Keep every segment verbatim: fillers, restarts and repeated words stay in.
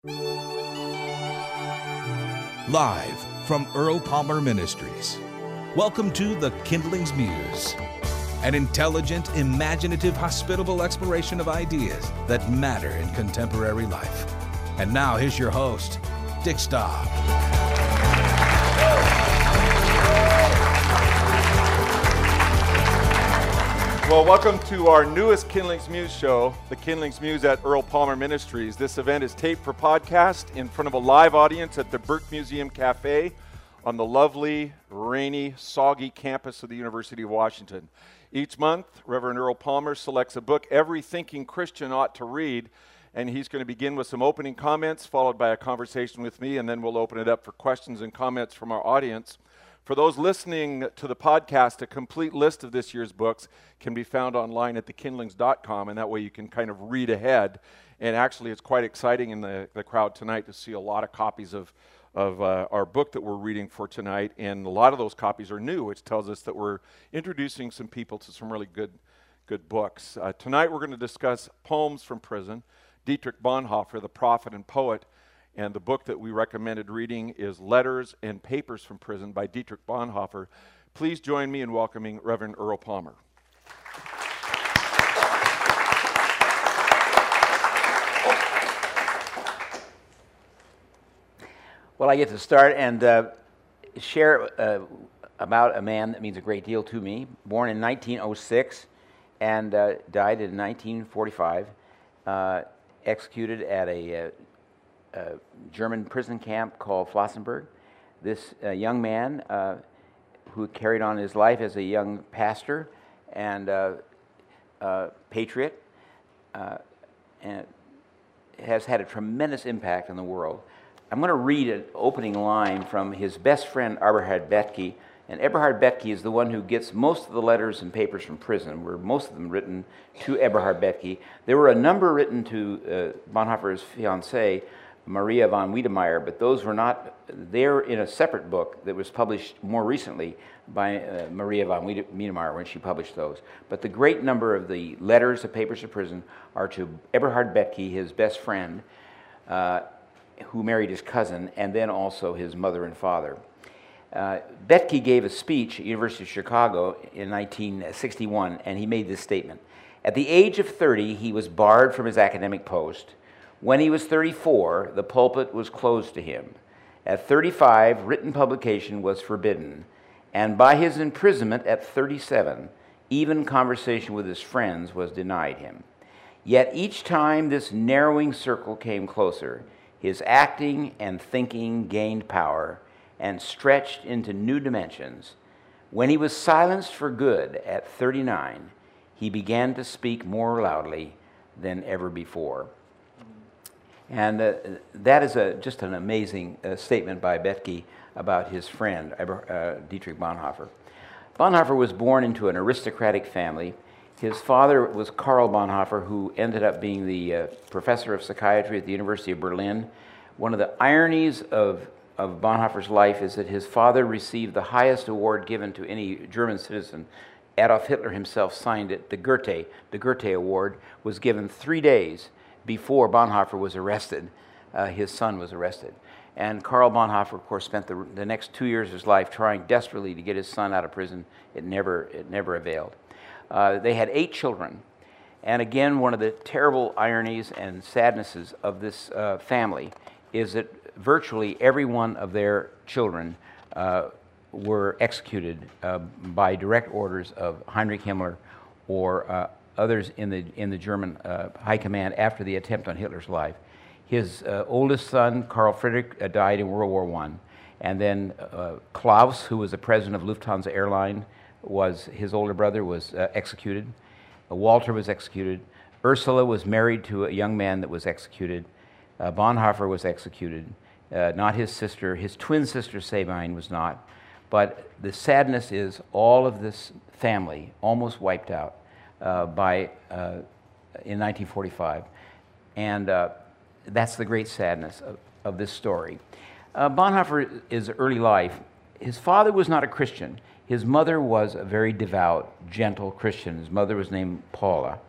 Live from Earl Palmer Ministries, welcome to The Kindling's Muse, an intelligent, imaginative, hospitable exploration of ideas that matter in contemporary life. And now here's your host, Dick Staub. Well, welcome to our newest Kindling's Muse show, the Kindling's Muse at Earl Palmer Ministries. This event is taped for podcast in front of a live audience at the Burke Museum Cafe on the lovely, rainy, soggy campus of the University of Washington. Each month, Reverend Earl Palmer selects a book every thinking Christian ought to read, and he's going to begin with some opening comments, followed by a conversation with me, and then we'll open it up for questions and comments from our audience. For those listening to the podcast, a complete list of this year's books can be found online at the kindlings dot com, and that way you can kind of read ahead. And actually, it's quite exciting in the, the crowd tonight to see a lot of copies of, of uh, our book that we're reading for tonight, and a lot of those copies are new, which tells us that we're introducing some people to some really good, good books. Uh, tonight we're going to discuss Poems from Prison, Dietrich Bonhoeffer, the prophet and poet. And the book that we recommended reading is Letters and Papers from Prison by Dietrich Bonhoeffer. Please join me in welcoming Reverend Earl Palmer. Well, I get to start and uh, share uh, about a man that means a great deal to me. Born in nineteen oh six and uh, died in nineteen forty-five, uh, executed at a uh, Uh, German prison camp called Flossenburg. This uh, young man uh, who carried on his life as a young pastor and uh, uh, patriot uh, and has had a tremendous impact on the world. I'm going to read an opening line from his best friend Eberhard Bethge, and Eberhard Bethge is the one who gets most of the letters and papers from prison, were most of them written to Eberhard Bethge. There were a number written to uh, Bonhoeffer's fiancée, Maria von Wiedemeyer, but those were not, they're in a separate book that was published more recently by uh, Maria von Wiedemeyer when she published those. But the great number of the letters of papers of prison are to Eberhard Bethge, his best friend, uh, who married his cousin, and then also his mother and father. Uh, Bethge gave a speech at University of Chicago in nineteen sixty-one, and he made this statement. At the age of thirty, he was barred from his academic post. When he was thirty-four, the pulpit was closed to him. At thirty-five, written publication was forbidden. And by his imprisonment at thirty-seven, even conversation with his friends was denied him. Yet each time this narrowing circle came closer, his acting and thinking gained power and stretched into new dimensions. When he was silenced for good at thirty-nine, he began to speak more loudly than ever before. And uh, that is a, just an amazing uh, statement by Bethge about his friend, uh, Dietrich Bonhoeffer. Bonhoeffer was born into an aristocratic family. His father was Karl Bonhoeffer, who ended up being the uh, professor of psychiatry at the University of Berlin. One of the ironies of, of Bonhoeffer's life is that his father received the highest award given to any German citizen. Adolf Hitler himself signed it. The Goethe, the Goethe Award was given three days before Bonhoeffer was arrested. Uh, his son was arrested. And Karl Bonhoeffer, of course, spent the, the next two years of his life trying desperately to get his son out of prison. It never, it never availed. Uh, they had eight children. And again, one of the terrible ironies and sadnesses of this uh, family is that virtually every one of their children uh, were executed uh, by direct orders of Heinrich Himmler or uh, others in the in the German uh, high command after the attempt on Hitler's life. His uh, oldest son, Karl Friedrich, uh, died in World War One, and then uh, Klaus, who was the president of Lufthansa Airline, was his older brother was uh, executed. Uh, Walter was executed. Ursula was married to a young man that was executed. Uh, Bonhoeffer was executed. Uh, not his sister. His twin sister Sabine was not. But the sadness is all of this family almost wiped out uh, by uh, in nineteen forty-five, and uh, that's the great sadness of, of this story. Uh, Bonhoeffer, his early life, his father was not a Christian. His mother was a very devout, gentle Christian. His mother was named Paula.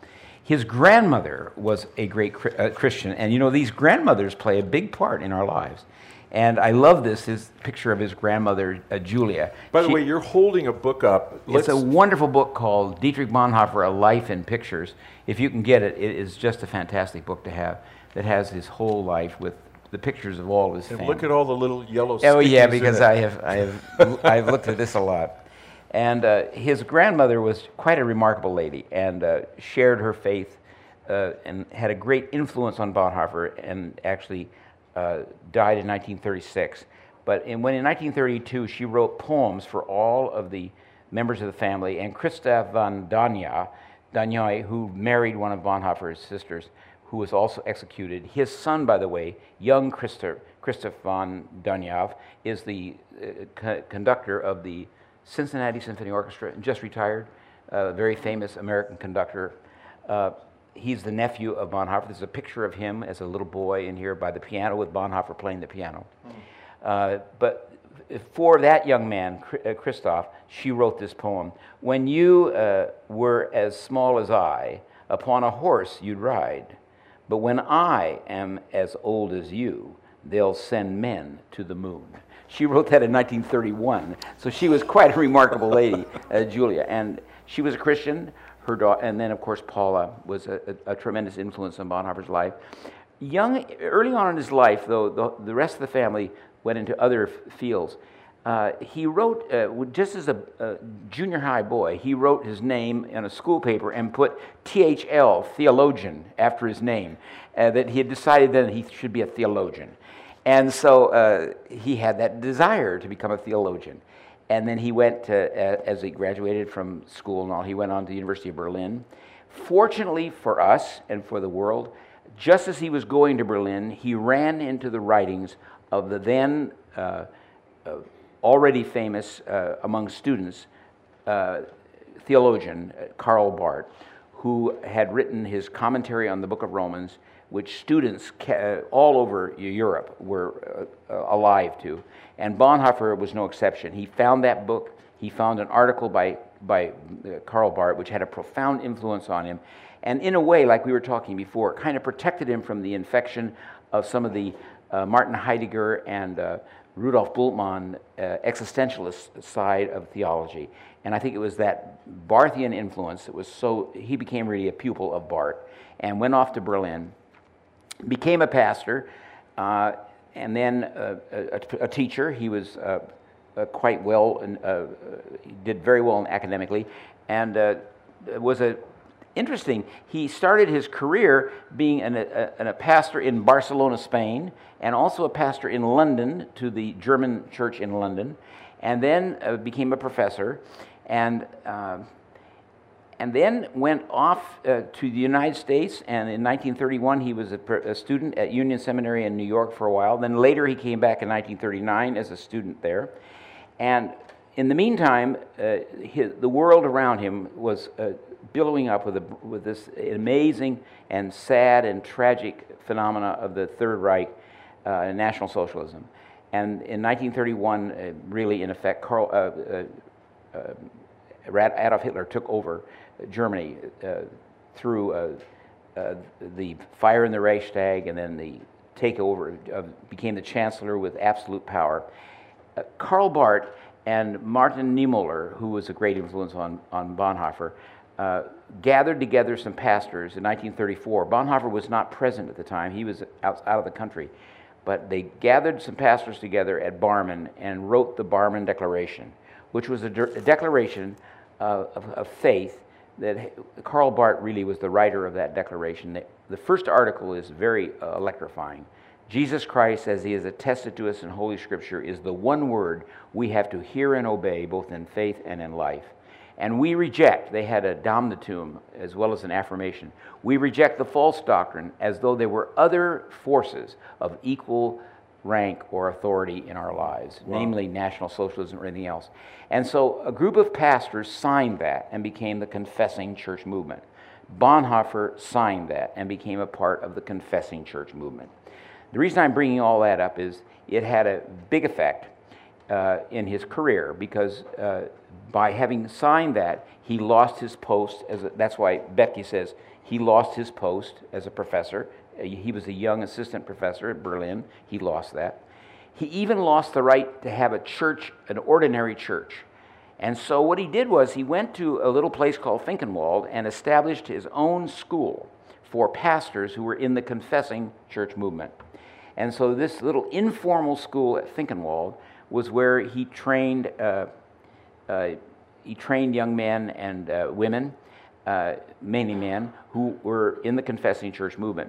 His grandmother was a great uh, Christian, and you know, these grandmothers play a big part in our lives. And I love this, his picture of his grandmother, uh, Julia. By the She, way, you're holding a book up. It's a wonderful book called Dietrich Bonhoeffer, A Life in Pictures. If you can get it, it is just a fantastic book to have that has his whole life with the pictures of all of his and family. look at all the little yellow Oh yeah, stickies because in it. I have I have I've looked at this a lot. And uh, his grandmother was quite a remarkable lady and uh, shared her faith uh, and had a great influence on Bonhoeffer, and actually uh, died in nineteen thirty-six. But in, when in nineteen thirty-two she wrote poems for all of the members of the family, and Christoph von Danya, Danjoy, who married one of Bonhoeffer's sisters, who was also executed. His son, by the way, young Christoph, Christoph von Danyav, is the uh, co conductor of the Cincinnati Symphony Orchestra, just retired, a uh, very famous American conductor. Uh, he's the nephew of Bonhoeffer. There's a picture of him as a little boy in here by the piano with Bonhoeffer playing the piano. Mm. Uh, but for that young man, Christoph, she wrote this poem. When you uh, were as small as I, upon a horse you'd ride. But when I am as old as you, they'll send men to the moon. She wrote that in nineteen thirty-one, so she was quite a remarkable lady, uh, Julia. And she was a Christian. Her daughter, and then of course Paula was a, a, a tremendous influence on Bonhoeffer's life. Young, early on in his life, though, the, the rest of the family went into other fields. Uh, he wrote, uh, just as a, a junior high boy, he wrote his name in a school paper and put T H L, theologian, after his name, uh, that he had decided that he should be a theologian. And so uh, he had that desire to become a theologian. And then he went, to, uh, as he graduated from school and all, he went on to the University of Berlin. Fortunately for us and for the world, just as he was going to Berlin, he ran into the writings of the then uh, uh, already famous uh, among students uh, theologian uh, Karl Barth, who had written his commentary on the Book of Romans, which students ca all over Europe were uh, uh, alive to. And Bonhoeffer was no exception. He found that book. He found an article by, by uh, Karl Barth, which had a profound influence on him. And in a way, like we were talking before, it kind of protected him from the infection of some of the uh, Martin Heidegger and uh, Rudolf Bultmann uh, existentialist side of theology. And I think it was that Barthian influence that was so, he became really a pupil of Barth and went off to Berlin, became a pastor, uh, and then uh, a, a teacher. He was uh, uh, quite well, and uh, he did very well academically, and uh, was a interesting. He started his career being an, a, a pastor in Barcelona, Spain, and also a pastor in London to the German church in London, and then uh, became a professor, and uh, and then went off uh, to the United States, and in nineteen thirty-one he was a, a student at Union Seminary in New York for a while. Then later he came back in nineteen thirty-nine as a student there. And in the meantime, uh, his, the world around him was uh, billowing up with, a, with this amazing and sad and tragic phenomena of the Third Reich uh, and National Socialism. And in nineteen thirty-one, uh, really in effect, Karl, uh, uh, uh, Adolf Hitler took over Germany uh, through uh, uh, the fire in the Reichstag, and then the takeover, uh, became the chancellor with absolute power. Uh, Karl Barth and Martin Niemöller, who was a great influence on, on Bonhoeffer, uh, gathered together some pastors in nineteen thirty-four. Bonhoeffer was not present at the time. He was out, out of the country. But they gathered some pastors together at Barmen and wrote the Barmen Declaration, which was a, de a declaration uh, of, of faith. That Karl Barth really was the writer of that declaration. The first article is very uh, electrifying. Jesus Christ, as he is attested to us in Holy Scripture, is the one word we have to hear and obey, both in faith and in life. And we reject, they had a damnatum as well as an affirmation, we reject the false doctrine as though there were other forces of equal rank or authority in our lives, wow. namely National Socialism or anything else. And so a group of pastors signed that and became the Confessing Church movement. Bonhoeffer signed that and became a part of the Confessing Church movement. The reason I'm bringing all that up is it had a big effect uh, in his career, because uh, by having signed that, he lost his post as a, that's why Bethke says He lost his post as a professor. He was a young assistant professor at Berlin. He lost that. He even lost the right to have a church, an ordinary church. And so what he did was he went to a little place called Finkenwald and established his own school for pastors who were in the confessing church movement. And so this little informal school at Finkenwald was where he trained uh, uh, he trained young men and uh, women, uh, mainly men, who were in the confessing church movement.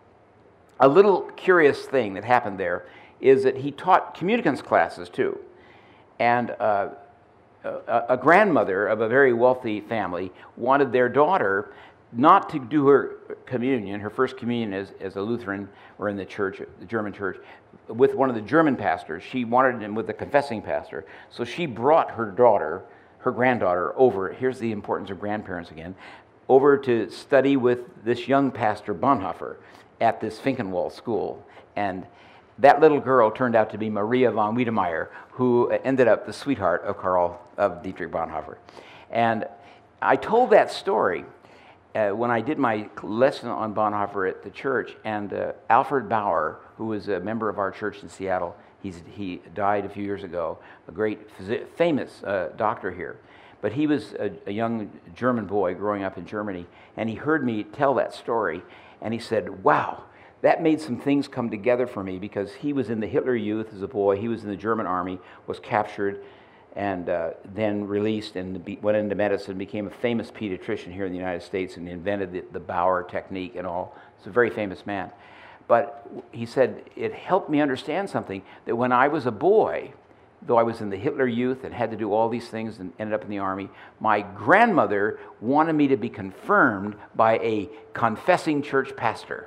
A little curious thing that happened there is that he taught communicants classes too. And uh, a, a grandmother of a very wealthy family wanted their daughter not to do her communion, her first communion as, as a Lutheran or in the church, the German church, with one of the German pastors. She wanted him with the confessing pastor. So she brought her daughter, her granddaughter, over. Here's the importance of grandparents again. Over to study with this young pastor, Bonhoeffer, at this Finkenwald school. And that little girl turned out to be Maria von Wiedemeyer, who ended up the sweetheart of Karl, of Dietrich Bonhoeffer. And I told that story uh, when I did my lesson on Bonhoeffer at the church, and uh, Alfred Bauer, who was a member of our church in Seattle, he's, he died a few years ago, a great, famous uh, doctor here. But he was a, a young German boy growing up in Germany, and he heard me tell that story, and he said, wow, that made some things come together for me, because he was in the Hitler Youth as a boy, he was in the German army, was captured, and uh, then released and be, went into medicine, became a famous pediatrician here in the United States, and invented the, the Bauer technique and all. He's a very famous man. But he said, it helped me understand something, that when I was a boy, though I was in the Hitler Youth and had to do all these things and ended up in the army, my grandmother wanted me to be confirmed by a confessing church pastor,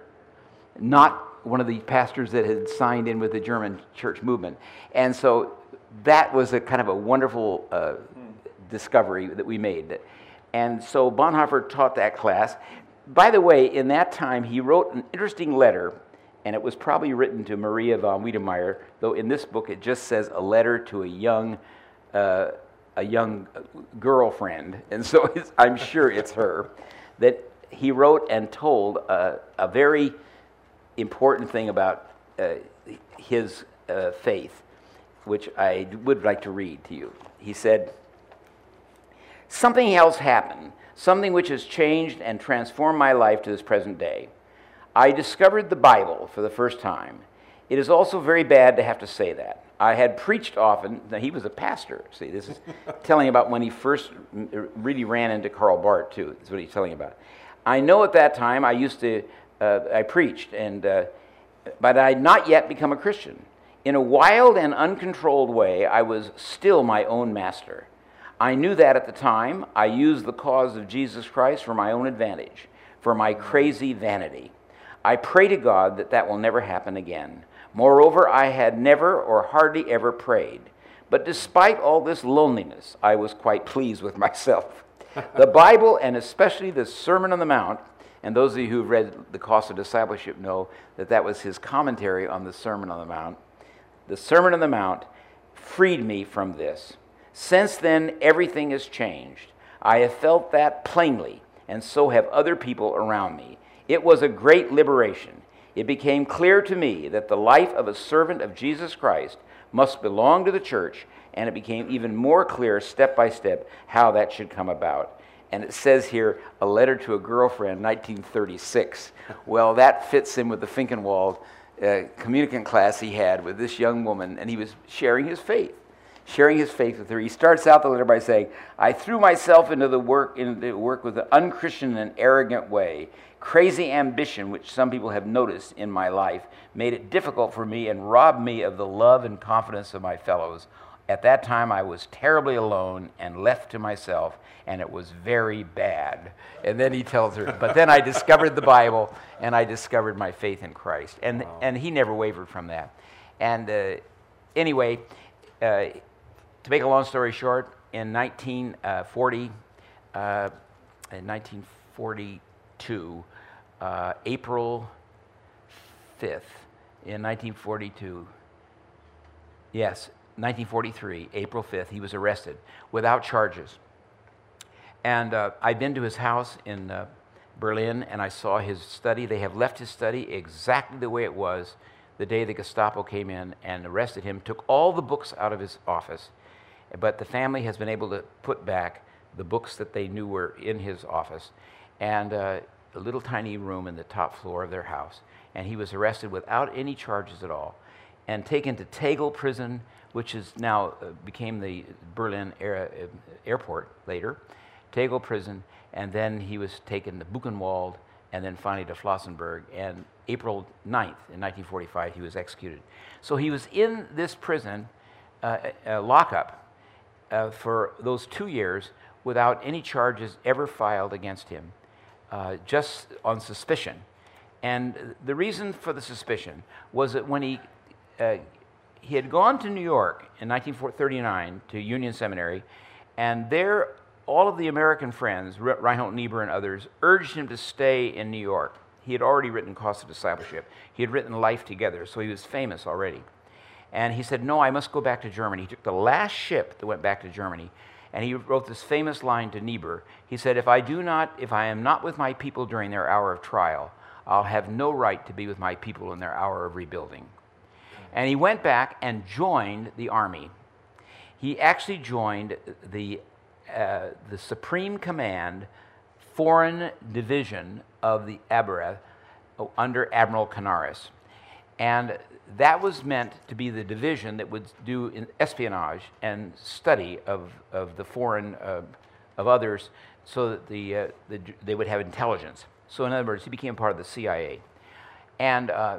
not one of the pastors that had signed in with the German church movement. And so that was a kind of a wonderful uh, discovery that we made. And so Bonhoeffer taught that class. By the way, in that time, he wrote an interesting letter, and it was probably written to Maria von Wiedemeyer, though in this book it just says a letter to a young, uh, a young girlfriend, and so it's, I'm sure it's her, that he wrote and told uh, a very important thing about uh, his uh, faith, which I would like to read to you. He said, "Something else happened, something which has changed and transformed my life to this present day. I discovered the Bible for the first time. It is also very bad to have to say that. I had preached often." Now, he was a pastor. See, this is telling about when he first really ran into Karl Barth, too. That's what he's telling about. "I know at that time I used to, uh, I preached, and uh, but I had not yet become a Christian. In a wild and uncontrolled way, I was still my own master. I knew that at the time. I used the cause of Jesus Christ for my own advantage, for my crazy vanity. I pray to God that that will never happen again. Moreover, I had never or hardly ever prayed. But despite all this loneliness, I was quite pleased with myself. The Bible, and especially the Sermon on the Mount," and those of you who have read The Cost of Discipleship know that that was his commentary on the Sermon on the Mount. "The Sermon on the Mount freed me from this. Since then, everything has changed. I have felt that plainly, and so have other people around me. It was a great liberation. It became clear to me that the life of a servant of Jesus Christ must belong to the church, and it became even more clear step by step how that should come about." And it says here, a letter to a girlfriend, nineteen thirty-six. Well, that fits in with the Finkenwald uh, communicant class he had with this young woman, and he was sharing his faith. Sharing his faith with her. He starts out the letter by saying, "I threw myself into the work into work with an unchristian and arrogant way. Crazy ambition, which some people have noticed in my life, made it difficult for me and robbed me of the love and confidence of my fellows. At that time, I was terribly alone and left to myself, and it was very bad." And then he tells her, "But then I discovered the Bible, and I discovered my faith in Christ." And wow. and he never wavered from that. And uh, anyway, uh, to make a long story short, in nineteen forty, uh, in nineteen forty-two, uh, April fifth, in nineteen forty-two, yes, nineteen forty-three, April fifth, he was arrested without charges. And uh, I'd been to his house in uh, Berlin, and I saw his study. They have left his study exactly the way it was the day the Gestapo came in and arrested him, took all the books out of his office, but the family has been able to put back the books that they knew were in his office, and uh, a little tiny room in the top floor of their house. And he was arrested without any charges at all and taken to Tegel prison, which is now uh, became the Berlin air, uh, airport later, Tegel prison, and then he was taken to Buchenwald, and then finally to Flossenburg, and April ninth in nineteen forty-five, he was executed. So he was in this prison, uh, uh, lockup, uh, for those two years without any charges ever filed against him, uh, just on suspicion. And the reason for the suspicion was that when he, uh, he had gone to New York in nineteen thirty-nine to Union Seminary, and there all of the American friends, Reinhold Niebuhr and others, urged him to stay in New York. He had already written Cost of Discipleship. He had written Life Together, so he was famous already. And he said, no, I must go back to Germany. He took the last ship that went back to Germany, and he wrote this famous line to Niebuhr. He said, if I do not, if I am not with my people during their hour of trial, I'll have no right to be with my people in their hour of rebuilding. And he went back and joined the army. He actually joined the Uh, the Supreme Command Foreign Division of the Abwehr under Admiral Canaris. And that was meant to be the division that would do in espionage and study of, of the foreign, uh, of others, so that the, uh, the, they would have intelligence. So in other words, he became part of the C I A. And uh,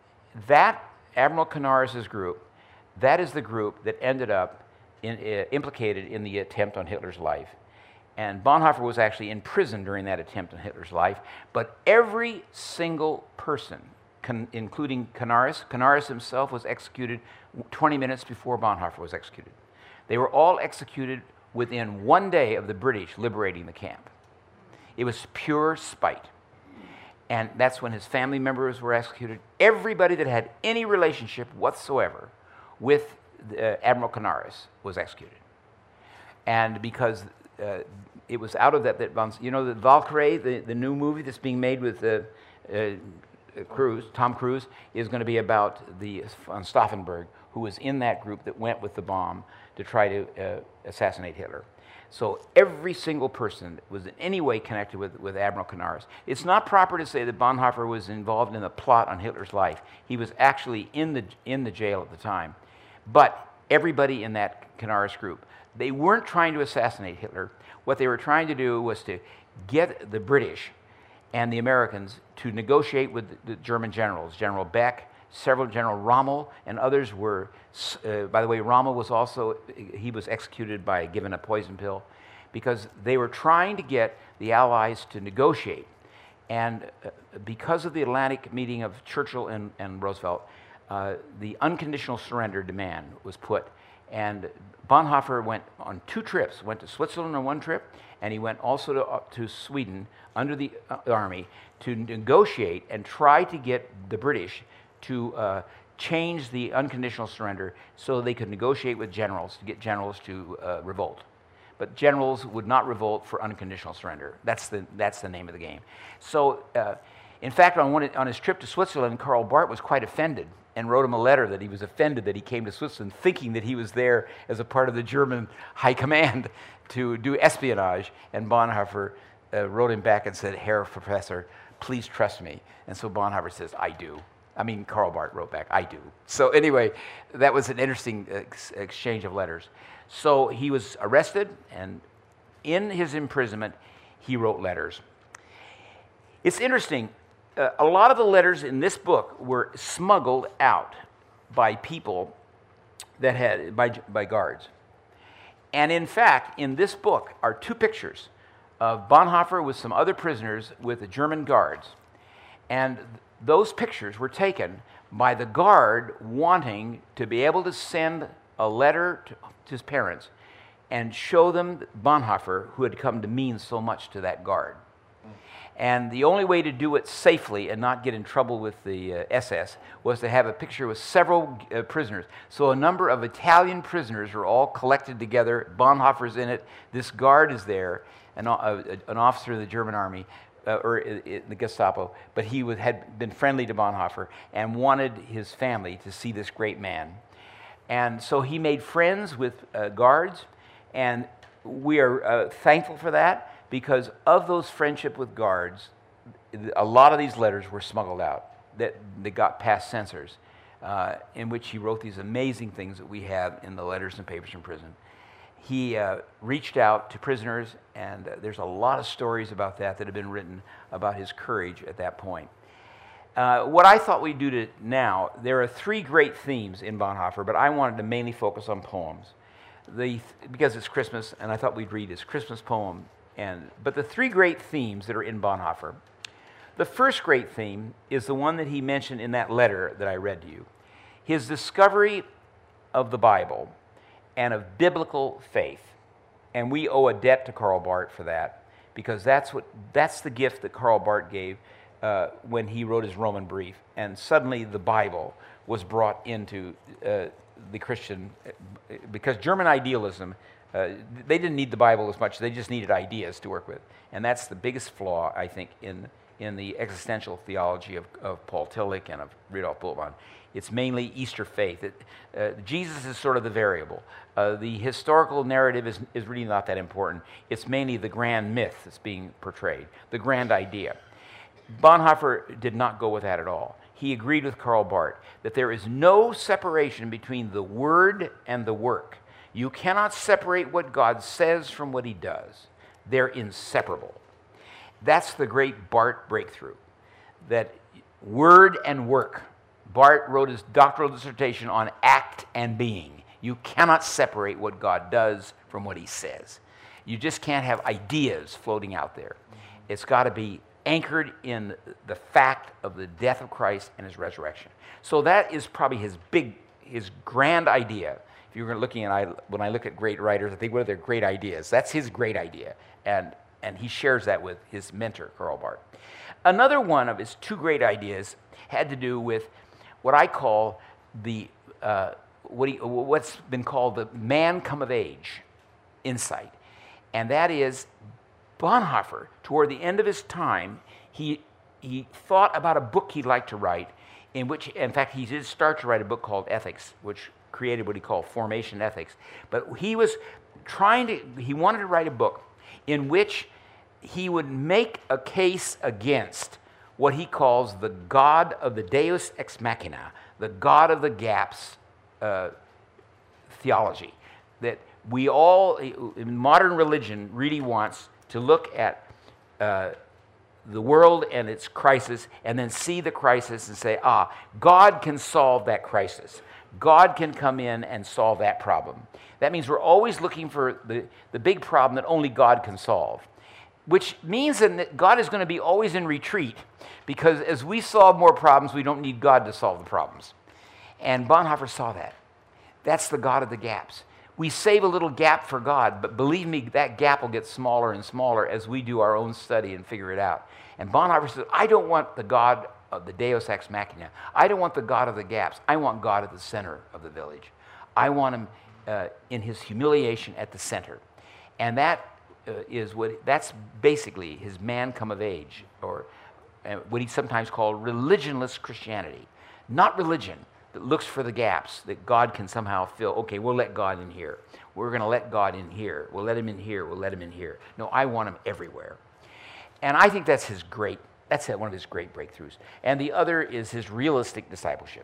that Admiral Canaris's group, that is the group that ended up In, uh, implicated in the attempt on Hitler's life. And Bonhoeffer was actually in prison during that attempt on Hitler's life, but every single person, con including Canaris, Canaris himself was executed twenty minutes before Bonhoeffer was executed. They were all executed within one day of the British liberating the camp. It was pure spite. And that's when his family members were executed. Everybody that had any relationship whatsoever with Uh, Admiral Canaris was executed. And because uh, it was out of that, that you know, the Valkyrie, the, the new movie that's being made with uh, uh, Cruise, Tom Cruise, is going to be about the von Stauffenberg, who was in that group that went with the bomb to try to uh, assassinate Hitler. So every single person that was in any way connected with, with Admiral Canaris. It's not proper to say that Bonhoeffer was involved in the plot on Hitler's life. He was actually in the, in the jail at the time. But everybody in that Canaris group, they weren't trying to assassinate Hitler. What they were trying to do was to get the British and the Americans to negotiate with the German generals. General Beck, several, General Rommel, and others were, uh, by the way, Rommel was also, he was executed by given a poison pill, because they were trying to get the Allies to negotiate. And uh, because of the Atlantic meeting of Churchill and, and Roosevelt, Uh, the unconditional surrender demand was put, and Bonhoeffer went on two trips, went to Switzerland on one trip, and he went also to, uh, to Sweden under the uh, army to negotiate and try to get the British to uh, change the unconditional surrender so they could negotiate with generals to get generals to uh, revolt. But generals would not revolt for unconditional surrender. That's the, that's the name of the game. So, uh, in fact, on, one, on his trip to Switzerland, Karl Barth was quite offended and wrote him a letter that he was offended that he came to Switzerland thinking that he was there as a part of the German high command to do espionage. And Bonhoeffer uh, wrote him back and said, Herr Professor, please trust me. And so Bonhoeffer says, I do. I mean, Karl Barth wrote back, I do. So anyway, that was an interesting ex exchange of letters. So he was arrested, and in his imprisonment, he wrote letters. It's interesting. Uh, a lot of the letters in this book were smuggled out by people that had, by, by guards. And in fact, in this book are two pictures of Bonhoeffer with some other prisoners with the German guards. And those pictures were taken by the guard wanting to be able to send a letter to, to his parents and show them Bonhoeffer, who had come to mean so much to that guard. And the only way to do it safely and not get in trouble with the uh, S S was to have a picture with several uh, prisoners. So a number of Italian prisoners are all collected together. Bonhoeffer's in it. This guard is there, an, uh, an officer of the German army, uh, or in, in the Gestapo, but he was, had been friendly to Bonhoeffer and wanted his family to see this great man. And so he made friends with uh, guards, and we are uh, thankful for that, because of those friendship with guards, a lot of these letters were smuggled out that, that got past censors, uh, in which he wrote these amazing things that we have in the Letters and Papers from Prison. He uh, reached out to prisoners, and uh, there's a lot of stories about that that have been written about his courage at that point. Uh, what I thought we'd do to now, there are three great themes in Bonhoeffer, but I wanted to mainly focus on poems. The, because it's Christmas, and I thought we'd read his Christmas poem. And, but the three great themes that are in Bonhoeffer, the first great theme is the one that he mentioned in that letter that I read to you. His discovery of the Bible and of biblical faith. And we owe a debt to Karl Barth for that, because that's, what, that's the gift that Karl Barth gave uh, when he wrote his Roman brief. And suddenly the Bible was brought into uh, the Christian, because German idealism, uh, they didn't need the Bible as much, they just needed ideas to work with. And that's the biggest flaw, I think, in, in the existential theology of, of Paul Tillich and of Rudolf Bultmann. It's mainly Easter faith. It, uh, Jesus is sort of the variable. Uh, the historical narrative is, is really not that important. It's mainly the grand myth that's being portrayed, the grand idea. Bonhoeffer did not go with that at all. He agreed with Karl Barth that there is no separation between the word and the work. You cannot separate what God says from what he does. They're inseparable. That's the great Barth breakthrough, that word and work. Barth wrote his doctoral dissertation on act and being. You cannot separate what God does from what he says. You just can't have ideas floating out there. It's got to be anchored in the fact of the death of Christ and his resurrection. So that is probably his big, his grand idea. If you're looking at, I, when I look at great writers, I think, what are their great ideas? That's his great idea. And, and he shares that with his mentor, Karl Barth. Another one of his two great ideas had to do with what I call the, uh, what he, what's been called the man come of age insight. And that is, Bonhoeffer, toward the end of his time, he, he thought about a book he'd like to write, in which, in fact, he did start to write a book called Ethics, which created what he called Formation Ethics. But he was trying to, he wanted to write a book in which he would make a case against what he calls the God of the Deus ex machina, the God of the gaps uh, theology. That we all, in modern religion, really wants to look at uh, the world and its crisis and then see the crisis and say, ah, God can solve that crisis. God can come in and solve that problem. That means we're always looking for the, the big problem that only God can solve, which means that God is going to be always in retreat, because as we solve more problems, we don't need God to solve the problems. And Bonhoeffer saw that. That's the God of the gaps. We save a little gap for God, but believe me, that gap will get smaller and smaller as we do our own study and figure it out. And Bonhoeffer said, I don't want the God of the Deus ex machina. I don't want the God of the gaps. I want God at the center of the village. I want him uh, in his humiliation at the center. And that uh, is what, that's basically his man come of age, or uh, what he sometimes called religionless Christianity. Not religion that looks for the gaps that God can somehow fill. Okay, we'll let God in here. We're going to let God in here. We'll let him in here. We'll let him in here. No, I want him everywhere. And I think that's his great, that's one of his great breakthroughs. And the other is his realistic discipleship.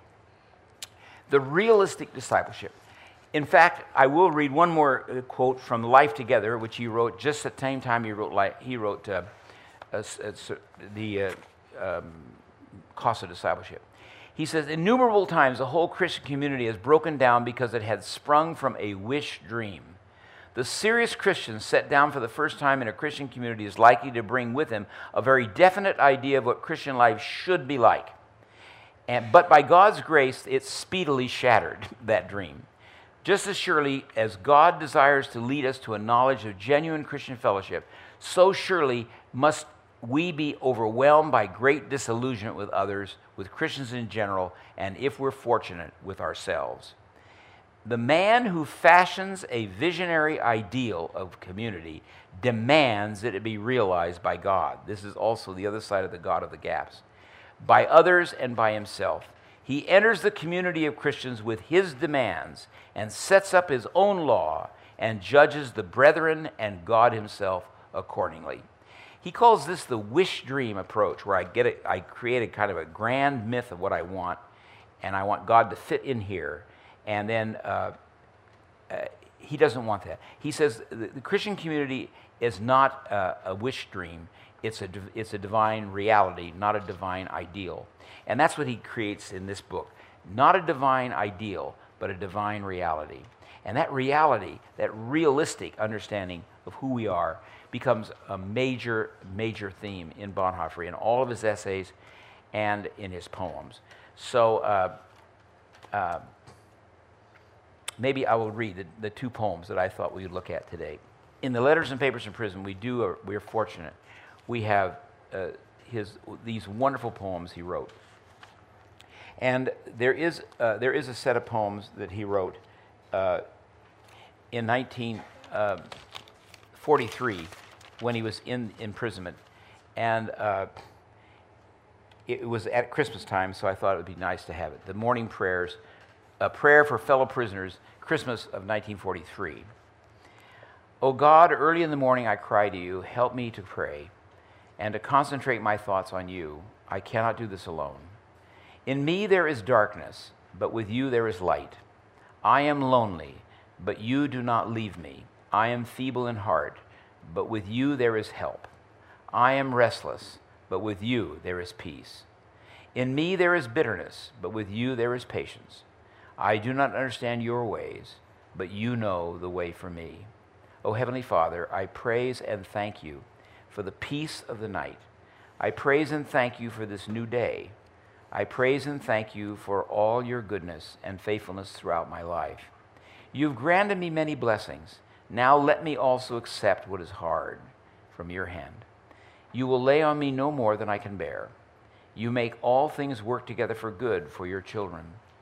The realistic discipleship. In fact, I will read one more uh, quote from Life Together, which he wrote just at the same time he wrote, Life, he wrote uh, uh, uh, the uh, um, Cost of Discipleship. He says, innumerable times the whole Christian community has broken down because it had sprung from a wish dream. The serious Christian set down for the first time in a Christian community is likely to bring with him a very definite idea of what Christian life should be like. And, but by God's grace, it speedily shattered that dream. Just as surely as God desires to lead us to a knowledge of genuine Christian fellowship, so surely must we be overwhelmed by great disillusionment with others, with Christians in general, and if we're fortunate, with ourselves. The man who fashions a visionary ideal of community demands that it be realized by God. This is also the other side of the God of the gaps. By others and by himself. He enters the community of Christians with his demands and sets up his own law and judges the brethren and God himself accordingly. He calls this the wish dream approach, where I get it, I create a kind of a grand myth of what I want, and I want God to fit in here. And then uh, uh, he doesn't want that. He says the, the Christian community is not uh, a wish dream. It's a, it's a divine reality, not a divine ideal. And that's what he creates in this book. Not a divine ideal, but a divine reality. And that reality, that realistic understanding of who we are, becomes a major, major theme in Bonhoeffer, in all of his essays and in his poems. So uh, uh, maybe I will read the, the two poems that I thought we would look at today. In the Letters and Papers from Prison, we do, uh, we're fortunate. We have uh, his, these wonderful poems he wrote. And there is, uh, there is a set of poems that he wrote uh, in nineteen forty-three when he was in imprisonment. And uh, it was at Christmas time, so I thought it would be nice to have it. The Morning Prayers, a prayer for fellow prisoners, Christmas of nineteen forty-three. O God, early in the morning I cry to you, help me to pray and to concentrate my thoughts on you. I cannot do this alone. In me there is darkness, but with you there is light. I am lonely, but you do not leave me. I am feeble in heart, but with you there is help. I am restless, but with you there is peace. In me there is bitterness, but with you there is patience. I do not understand your ways, but you know the way for me. O Heavenly Father, I praise and thank you for the peace of the night. I praise and thank you for this new day. I praise and thank you for all your goodness and faithfulness throughout my life. You've granted me many blessings. Now let me also accept what is hard from your hand. You will lay on me no more than I can bear. You make all things work together for good for your children.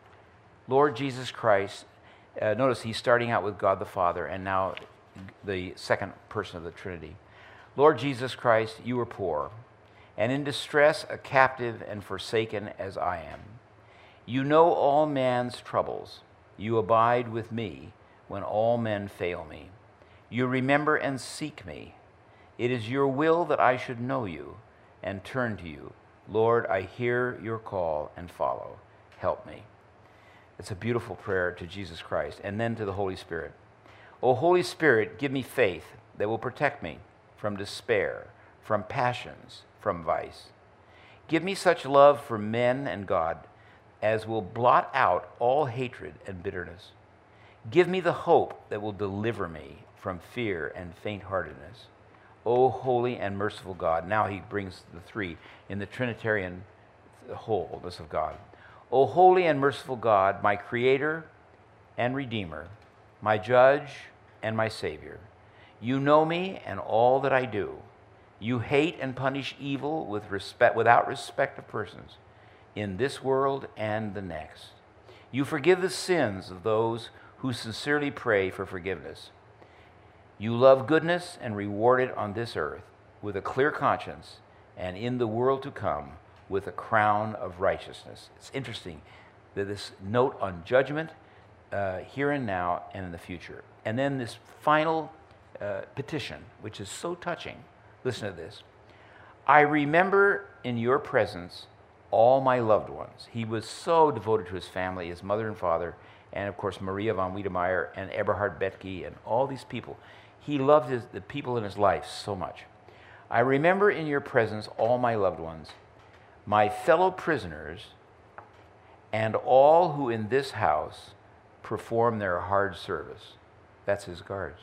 Lord Jesus Christ, uh, notice he's starting out with God the Father and now the second person of the Trinity. Lord Jesus Christ, you were poor, and in distress a captive and forsaken as I am. You know all man's troubles. You abide with me when all men fail me. You remember and seek me. It is your will that I should know you and turn to you. Lord, I hear your call and follow. Help me. It's a beautiful prayer to Jesus Christ, and then to the Holy Spirit. O Holy Spirit, give me faith that will protect me from despair, from passions, from vice. Give me such love for men and God as will blot out all hatred and bitterness. Give me the hope that will deliver me from fear and faint-heartedness. O holy and merciful God. Now he brings the three in the Trinitarian wholeness of God. O holy and merciful God, my Creator and Redeemer, my Judge and my Savior. You know me and all that I do. You hate and punish evil with respect, without respect of persons, in this world and the next. You forgive the sins of those who sincerely pray for forgiveness. You love goodness and reward it on this earth with a clear conscience, and in the world to come with a crown of righteousness. It's interesting that this note on judgment uh, here and now and in the future. And then this final uh, petition, which is so touching. Listen to this. I remember in your presence all my loved ones. He was so devoted to his family, his mother and father, and of course Maria von Wiedemeyer and Eberhard Bethke and all these people. He loved his, the people in his life so much. I remember in your presence all my loved ones, my fellow prisoners, and all who in this house perform their hard service. That's his guards.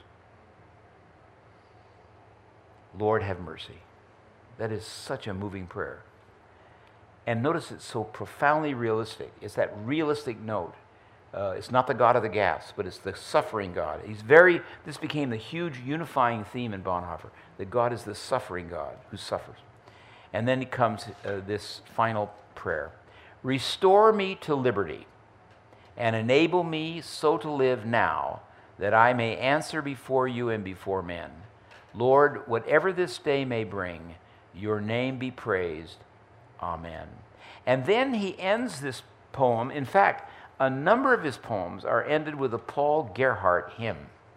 Lord, have mercy. That is such a moving prayer. And notice it's so profoundly realistic. It's that realistic note. Uh, it's not the God of the gaps, but it's the suffering God. He's very, this became the huge unifying theme in Bonhoeffer, that God is the suffering God who suffers. And then it comes uh, this final prayer. Restore me to liberty, and enable me so to live now that I may answer before you and before men. Lord, whatever this day may bring, your name be praised. Amen. And then he ends this poem. In fact, a number of his poems are ended with a Paul Gerhardt hymn.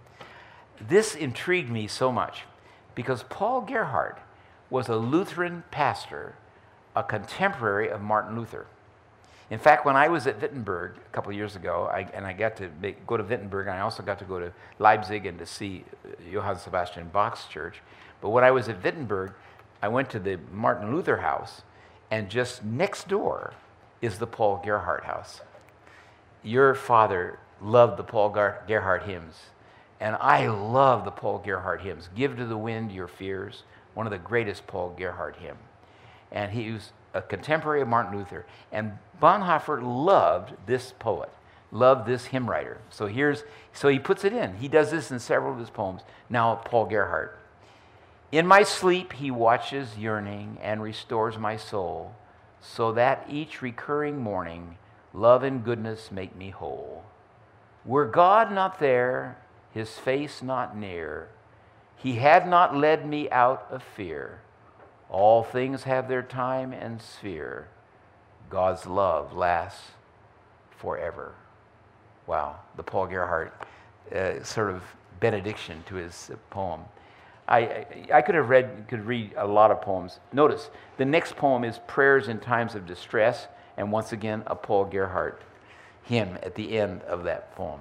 This intrigued me so much because Paul Gerhardt was a Lutheran pastor, a contemporary of Martin Luther. In fact, when I was at Wittenberg a couple of years ago, I, and I got to make, go to Wittenberg, and I also got to go to Leipzig and to see Johann Sebastian Bach's church. But when I was at Wittenberg, I went to the Martin Luther house, and just next door is the Paul Gerhardt house. Your father loved the Paul Gerhardt hymns, and I love the Paul Gerhardt hymns. Give to the wind your fears, one of the greatest Paul Gerhardt hymns. And he was a contemporary of Martin Luther. And Bonhoeffer loved this poet, loved this hymn writer. So here's, so he puts it in. He does this in several of his poems. Now, Paul Gerhardt. In my sleep he watches yearning and restores my soul, so that each recurring morning love and goodness make me whole. Were God not there, his face not near, he had not led me out of fear. All things have their time and sphere. God's love lasts forever. Wow, the Paul Gerhardt uh, sort of benediction to his uh, poem. I, I, I could have read, could read a lot of poems. Notice, the next poem is Prayers in Times of Distress, and once again, a Paul Gerhardt hymn at the end of that poem.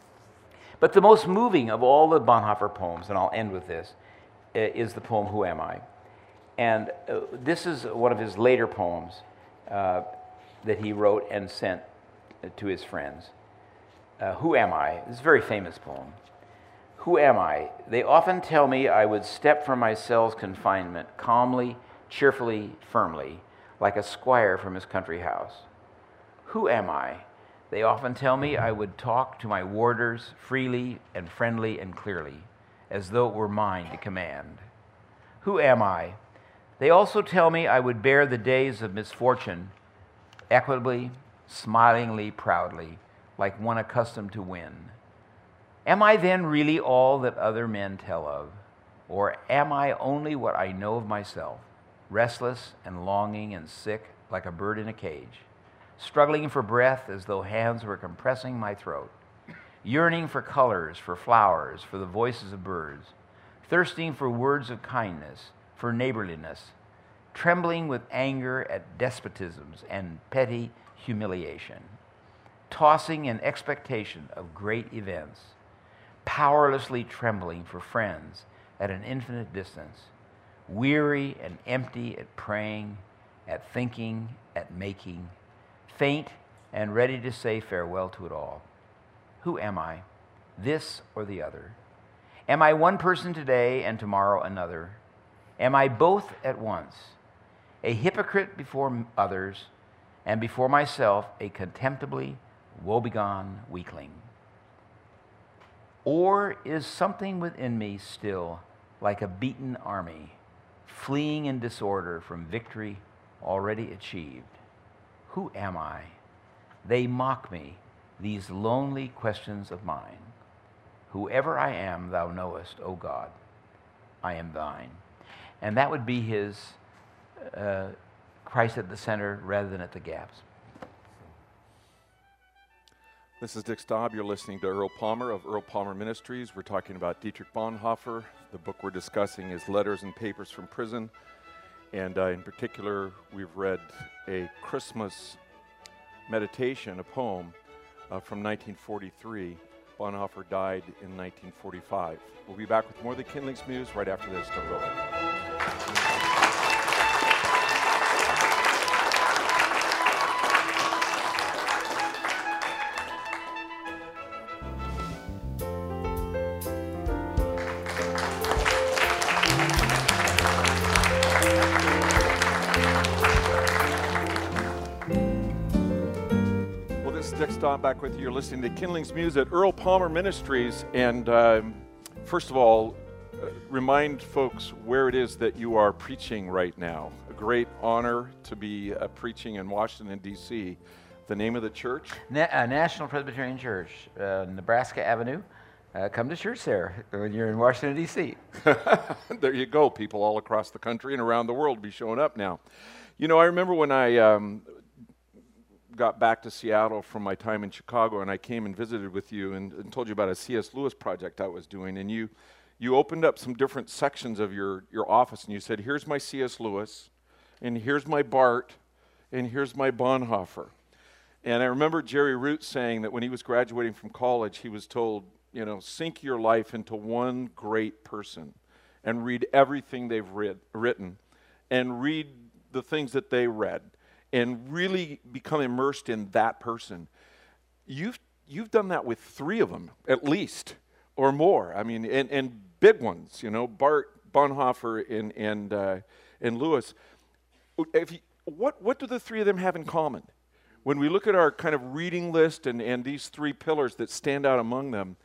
But the most moving of all the Bonhoeffer poems, and I'll end with this, uh, is the poem Who Am I? And uh, this is one of his later poems uh, that he wrote and sent to his friends. Uh, Who am I? This is a very famous poem. Who am I? They often tell me I would step from my cell's confinement calmly, cheerfully, firmly, like a squire from his country house. Who am I? They often tell me I would talk to my warders freely and friendly and clearly, as though it were mine to command. Who am I? They also tell me I would bear the days of misfortune equitably, smilingly, proudly, like one accustomed to win. Am I then really all that other men tell of? Or am I only what I know of myself, restless and longing and sick like a bird in a cage, struggling for breath as though hands were compressing my throat, yearning for colors, for flowers, for the voices of birds, thirsting for words of kindness, for neighborliness, trembling with anger at despotisms and petty humiliation, tossing in expectation of great events, powerlessly trembling for friends at an infinite distance, weary and empty at praying, at thinking, at making, faint and ready to say farewell to it all. Who am I, this or the other? Am I one person today and tomorrow another? Am I both at once? A hypocrite before others, and before myself a contemptibly woebegone weakling? Or is something within me still like a beaten army, fleeing in disorder from victory already achieved? Who am I? They mock me, these lonely questions of mine. Whoever I am, thou knowest, O God, I am thine. And that would be his uh, Christ at the center rather than at the gaps. This is Dick Staub. You're listening to Earl Palmer of Earl Palmer Ministries. We're talking about Dietrich Bonhoeffer. The book we're discussing is Letters and Papers from Prison. And uh, in particular, we've read a Christmas meditation, a poem uh, from nineteen forty-three. Bonhoeffer died in nineteen forty-five. We'll be back with more of the Kindlings Muse right after this. Don't go away. Don back with you. You're listening to Kindlings Muse at Earl Palmer Ministries. And um, first of all, uh, remind folks where it is that you are preaching right now. A great honor to be uh, preaching in Washington, D C The name of the church? Na- uh, National Presbyterian Church, uh, Nebraska Avenue. Uh, come to church there when you're in Washington, D C There you go. People all across the country and around the world be showing up now. You know, I remember when I um, got back to Seattle from my time in Chicago, and I came and visited with you and, and told you about a C S Lewis project I was doing, and you you opened up some different sections of your, your office, and you said, here's my C S Lewis, and here's my Barth, and here's my Bonhoeffer. And I remember Jerry Root saying that when he was graduating from college, he was told, you know, sink your life into one great person and read everything they've read, written and read the things that they read and really become immersed in that person. You've, you've done that with three of them, at least, or more. I mean, and, and big ones, you know, Barth, Bonhoeffer, and, and, uh, and Lewis. If you, what, what do the three of them have in common? When we look at our kind of reading list and, and these three pillars that stand out among them,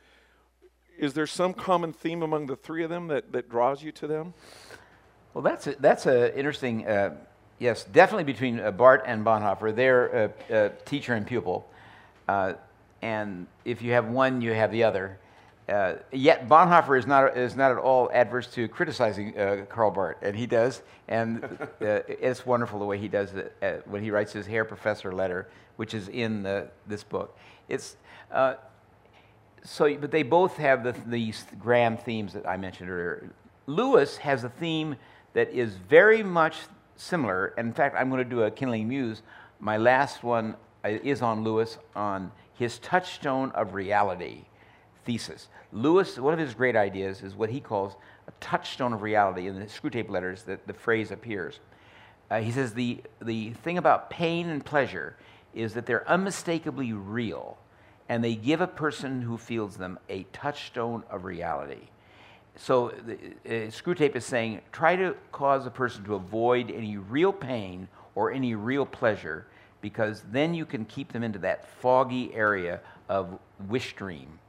is there some common theme among the three of them that, that draws you to them? Well, that's a, that's a interesting, uh, yes, definitely between uh, Barth and Bonhoeffer. They're uh, uh, teacher and pupil. Uh, and if you have one, you have the other. Uh, yet Bonhoeffer is not is not at all adverse to criticizing uh, Karl Barth, and he does, and uh, it's wonderful the way he does it uh, when he writes his Herr Professor letter, which is in the, this book. It's uh, so, but they both have the, these grand themes that I mentioned earlier. Lewis has a theme that is very much similar, and in fact, I'm going to do a Kindling Muse. My last one is on Lewis, on his touchstone of reality thesis. Lewis, one of his great ideas is what he calls a touchstone of reality. In the Screwtape Letters, that the phrase appears. Uh, he says the, the thing about pain and pleasure is that they're unmistakably real, and they give a person who feels them a touchstone of reality. So the, uh, Screwtape is saying, try to cause a person to avoid any real pain or any real pleasure, because then you can keep them into that foggy area of wish dream.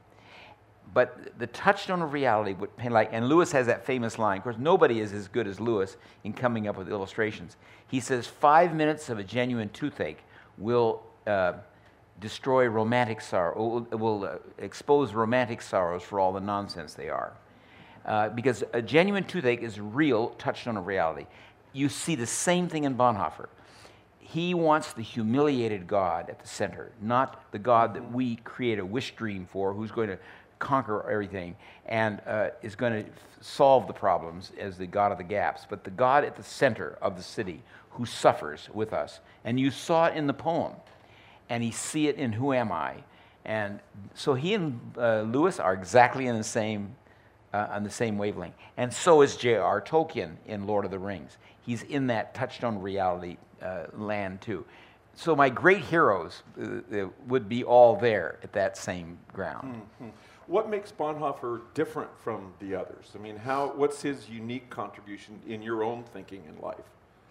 But the touchstone of reality, would, like, and Lewis has that famous line. Of course, nobody is as good as Lewis in coming up with illustrations. He says, five minutes of a genuine toothache will uh, destroy romantic sorrow, will, will uh, expose romantic sorrows for all the nonsense they are. Uh, because a genuine toothache is real touchstone of reality. You see the same thing in Bonhoeffer. He wants the humiliated God at the center, not the God that we create a wish dream for, who's going to conquer everything and uh, is going to solve the problems as the God of the gaps, but the God at the center of the city who suffers with us. And you saw it in the poem, and you see it in Who Am I? And so he and uh, Lewis are exactly in the same uh, on the same wavelength. And so is J R Tolkien in Lord of the Rings. He's in that touchstone reality uh, land too. So my great heroes uh, would be all there at that same ground. Mm-hmm. What makes Bonhoeffer different from the others? I mean, how? What's his unique contribution in your own thinking in life?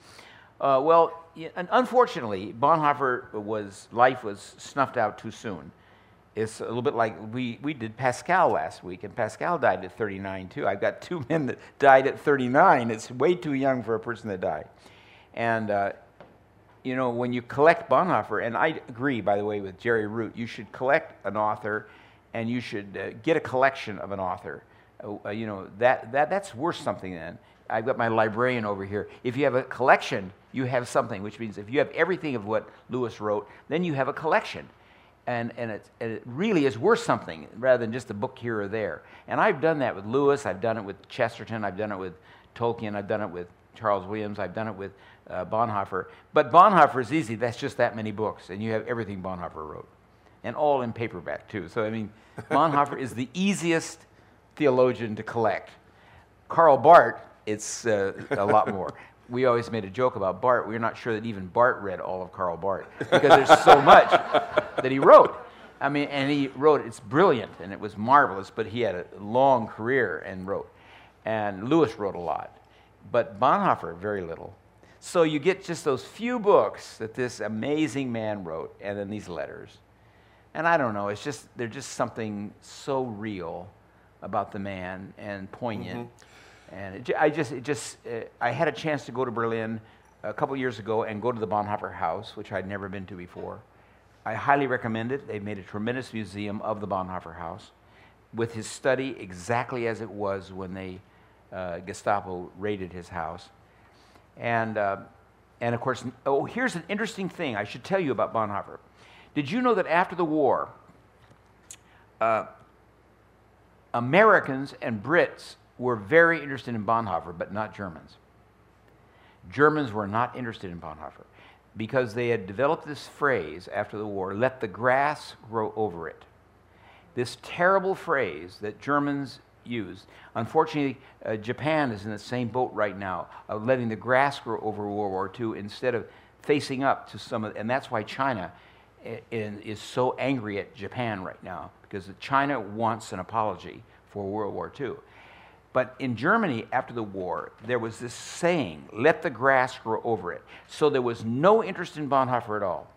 Uh, well, and unfortunately, Bonhoeffer was life was snuffed out too soon. It's a little bit like we, we did Pascal last week, and Pascal died at thirty-nine too. I've got two men that died at thirty-nine. It's way too young for a person that died. And uh, you know, when you collect Bonhoeffer, and I agree, by the way, with Jerry Root, you should collect an author, and you should uh, get a collection of an author. Uh, you know, that, that that's worth something then. I've got my librarian over here. If you have a collection, you have something, which means if you have everything of what Lewis wrote, then you have a collection. And, and, it, and it really is worth something rather than just a book here or there. And I've done that with Lewis. I've done it with Chesterton. I've done it with Tolkien. I've done it with Charles Williams. I've done it with uh, Bonhoeffer. But Bonhoeffer is easy. That's just that many books. And you have everything Bonhoeffer wrote. And all in paperback, too. So, I mean, Bonhoeffer is the easiest theologian to collect. Karl Barth, it's uh, a lot more. We always made a joke about Barth. We're not sure that even Barth read all of Karl Barth because there's so much that he wrote. I mean, and he wrote, it's brilliant, and it was marvelous, but he had a long career and wrote. And Lewis wrote a lot, but Bonhoeffer, very little. So you get just those few books that this amazing man wrote, and then these letters. And I don't know, it's just, they're just something so real about the man and poignant. Mm-hmm. And it, I just, it just, uh, I had a chance to go to Berlin a couple years ago and go to the Bonhoeffer House, which I'd never been to before. I highly recommend it. They've made a tremendous museum of the Bonhoeffer House with his study exactly as it was when they uh, Gestapo raided his house. And, uh, and of course, oh, here's an interesting thing I should tell you about Bonhoeffer. Did you know that after the war, uh, Americans and Brits were very interested in Bonhoeffer, but not Germans? Germans were not interested in Bonhoeffer because they had developed this phrase after the war, let the grass grow over it. This terrible phrase that Germans used. Unfortunately, uh, Japan is in the same boat right now, of letting the grass grow over World War Two instead of facing up to some of, and that's why China in, is so angry at Japan right now, because China wants an apology for World War Two. But in Germany, after the war, there was this saying, let the grass grow over it. So there was no interest in Bonhoeffer at all.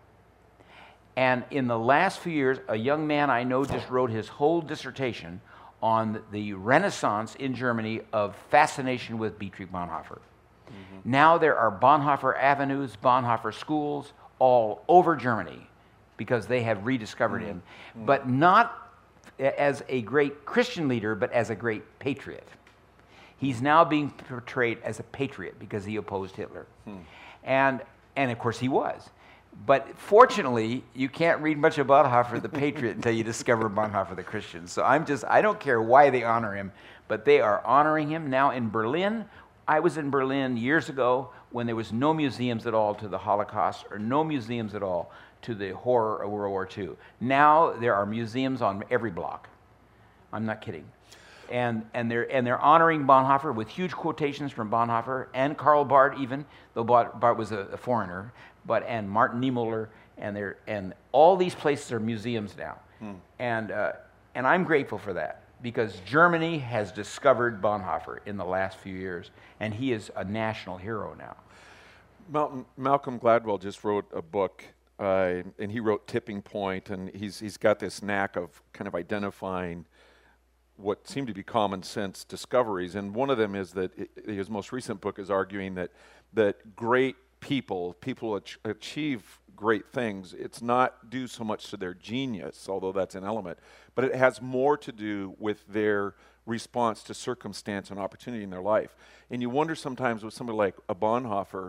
And in the last few years, a young man I know just wrote his whole dissertation on the renaissance in Germany of fascination with Dietrich Bonhoeffer. Mm-hmm. Now there are Bonhoeffer avenues, Bonhoeffer schools all over Germany because they have rediscovered mm-hmm. him, mm-hmm. but not as a great Christian leader, but as a great patriot. He's now being portrayed as a patriot because he opposed Hitler. Hmm. And, and of course he was. But fortunately, you can't read much about Bonhoeffer the patriot until you discover Bonhoeffer the Christian. So I'm just, I don't care why they honor him, but they are honoring him now in Berlin. I was in Berlin years ago when there was no museums at all to the Holocaust or no museums at all to the horror of World War Two. Now there are museums on every block. I'm not kidding. And, and, they're, and they're honoring Bonhoeffer with huge quotations from Bonhoeffer and Karl Barth even, though Barth was a, a foreigner, but, and Martin Niemöller, and, they're, and all these places are museums now. Hmm. And, uh, and I'm grateful for that, because Germany has discovered Bonhoeffer in the last few years, and he is a national hero now. Mal- Malcolm Gladwell just wrote a book, uh, and he wrote Tipping Point, and he's, he's got this knack of kind of identifying what seem to be common sense discoveries, and one of them is that it, his most recent book is arguing that that great people, people ach- achieve great things. It's not due so much to their genius, although that's an element, but it has more to do with their response to circumstance and opportunity in their life. And you wonder sometimes with somebody like a Bonhoeffer,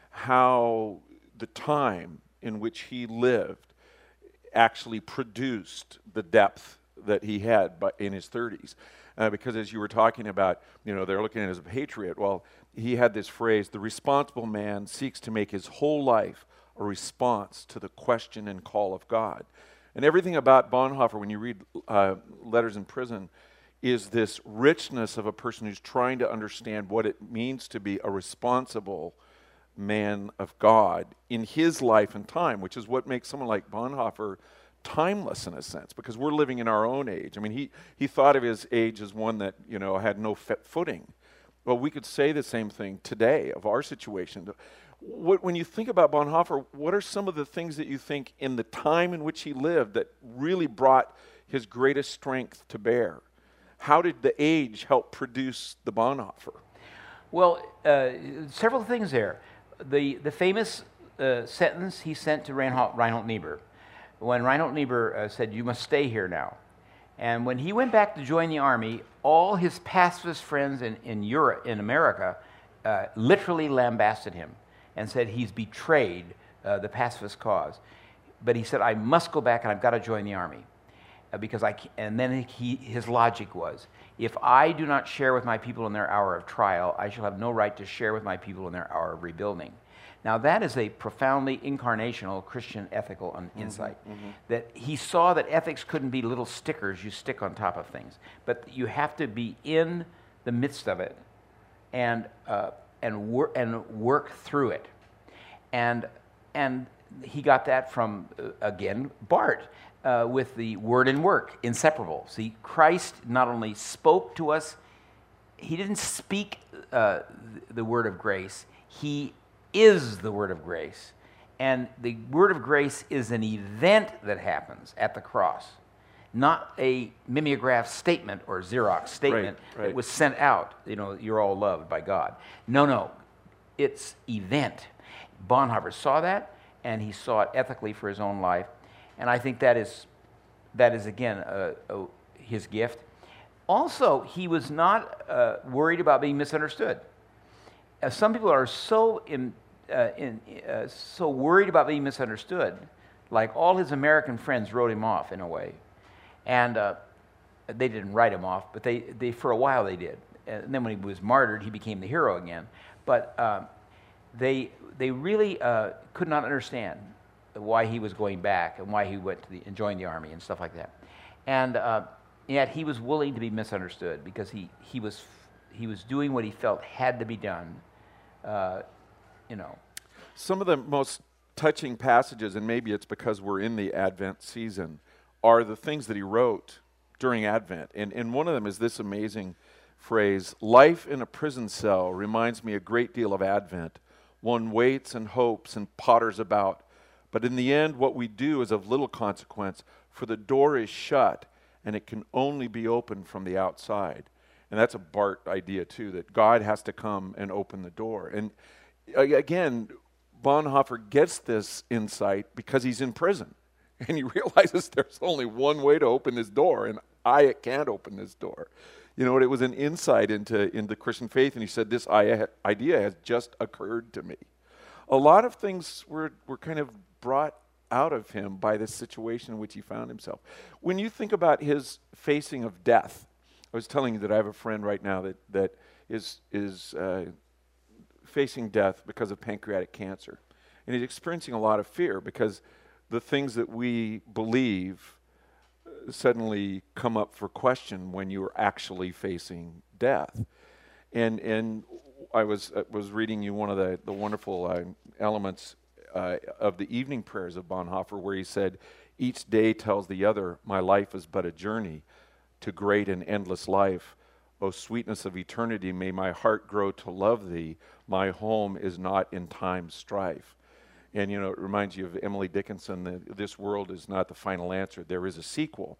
how the time in which he lived actually produced the depth that he had but in his thirties. Uh, because as you were talking about, you know, they're looking at him as a patriot. Well, he had this phrase, the responsible man seeks to make his whole life a response to the question and call of God. And everything about Bonhoeffer, when you read uh, Letters in Prison, is this richness of a person who's trying to understand what it means to be a responsible man of God in his life and time, which is what makes someone like Bonhoeffer timeless in a sense, because we're living in our own age. I mean, he, he thought of his age as one that, you know, had no fit footing. Well, we could say the same thing today of our situation. What, when you think about Bonhoeffer, what are some of the things that you think in the time in which he lived that really brought his greatest strength to bear? How did the age help produce the Bonhoeffer? Well, uh, several things there. The, the famous uh, sentence he sent to Reinhold, Reinhold Niebuhr, when Reinhold Niebuhr uh, said, you must stay here now. And when he went back to join the army, all his pacifist friends in, in Europe, in America, uh, literally lambasted him and said he's betrayed uh, the pacifist cause. But he said, I must go back and I've got to join the army. Uh, because I can't. And then he, his logic was, if I do not share with my people in their hour of trial, I shall have no right to share with my people in their hour of rebuilding. Now that is a profoundly incarnational Christian ethical un- insight, mm-hmm, mm-hmm. that he saw that ethics couldn't be little stickers you stick on top of things, but you have to be in the midst of it and, uh, and, wor- and work through it. And, and he got that from, uh, again, Barth, uh, with the word and work, inseparable. See, Christ not only spoke to us, he didn't speak uh, the word of grace, he is the word of grace. And the word of grace is an event that happens at the cross, not a mimeograph statement or Xerox statement right, right. that was sent out, you know, you're all loved by God. No, no, it's event. Bonhoeffer saw that, and he saw it ethically for his own life. And I think that is, that is again, uh, uh, his gift. Also, he was not uh, worried about being misunderstood. Uh, some people are so in, uh, in, uh, so worried about being misunderstood, like all his American friends wrote him off in a way. And uh, they didn't write him off, but they, they for a while they did. And then when he was martyred, he became the hero again. But um, they, they really uh, could not understand why he was going back and why he went to the, and joined the army and stuff like that. And uh, yet he was willing to be misunderstood because he, he, was, he was doing what he felt had to be done, uh, you know. Some of the most touching passages, and maybe it's because we're in the Advent season, are the things that he wrote during Advent. And, and one of them is this amazing phrase, "Life in a prison cell reminds me a great deal of Advent. One waits and hopes and potters about, but in the end what we do is of little consequence, for the door is shut and it can only be opened from the outside." And that's a Barth idea too, that God has to come and open the door. And uh, again, Bonhoeffer gets this insight because he's in prison. And he realizes there's only one way to open this door, and I can't open this door. You know, it was an insight into, into Christian faith, and he said, this idea has just occurred to me. A lot of things were, were kind of brought out of him by this situation in which he found himself. When you think about his facing of death, I was telling you that I have a friend right now that, that is, is uh, facing death because of pancreatic cancer. And he's experiencing a lot of fear because the things that we believe uh, suddenly come up for question when you are actually facing death. And and I was uh, was reading you one of the, the wonderful uh, elements uh, of the evening prayers of Bonhoeffer, where he said, "Each day tells the other, my life is but a journey to great and endless life. O sweetness of eternity, may my heart grow to love thee. My home is not in time's strife." And, you know, it reminds you of Emily Dickinson, that this world is not the final answer. There is a sequel.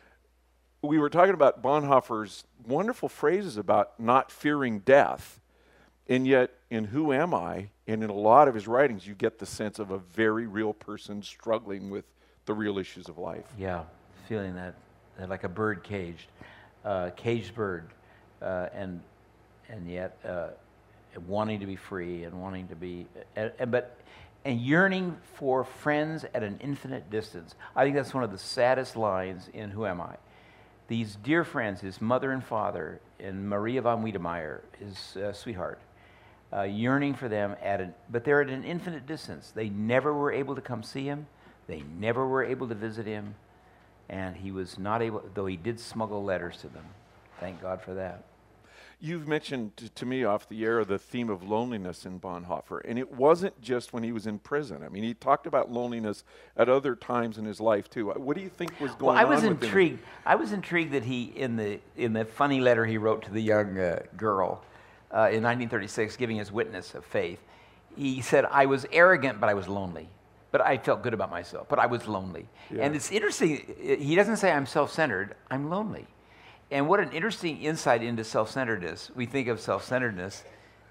We were talking about Bonhoeffer's wonderful phrases about not fearing death. And yet, in Who Am I? And in a lot of his writings, you get the sense of a very real person struggling with the real issues of life. Yeah, feeling that, that like a bird caged, uh, caged bird. Uh, and, and yet uh, wanting to be free and wanting to be, uh, uh, but... and yearning for friends at an infinite distance. I think that's one of the saddest lines in Who Am I? These dear friends, his mother and father, and Maria von Wiedemeyer, his uh, sweetheart, uh, yearning for them at an, but they're at an infinite distance. They never were able to come see him. They never were able to visit him. And he was not able, though he did smuggle letters to them. Thank God for that. You've mentioned t- to me off the air the theme of loneliness in Bonhoeffer, and it wasn't just when he was in prison. I mean, he talked about loneliness at other times in his life too. What do you think was going on? Well, I was on with intrigued. him? I was intrigued that he, in the in the funny letter he wrote to the young uh, girl uh, in nineteen thirty-six, giving his witness of faith, he said, "I was arrogant, but I was lonely. But I felt good about myself, but I was lonely." Yeah. And it's interesting. He doesn't say I'm self-centered. I'm lonely. And what an interesting insight into self-centeredness. We think of self-centeredness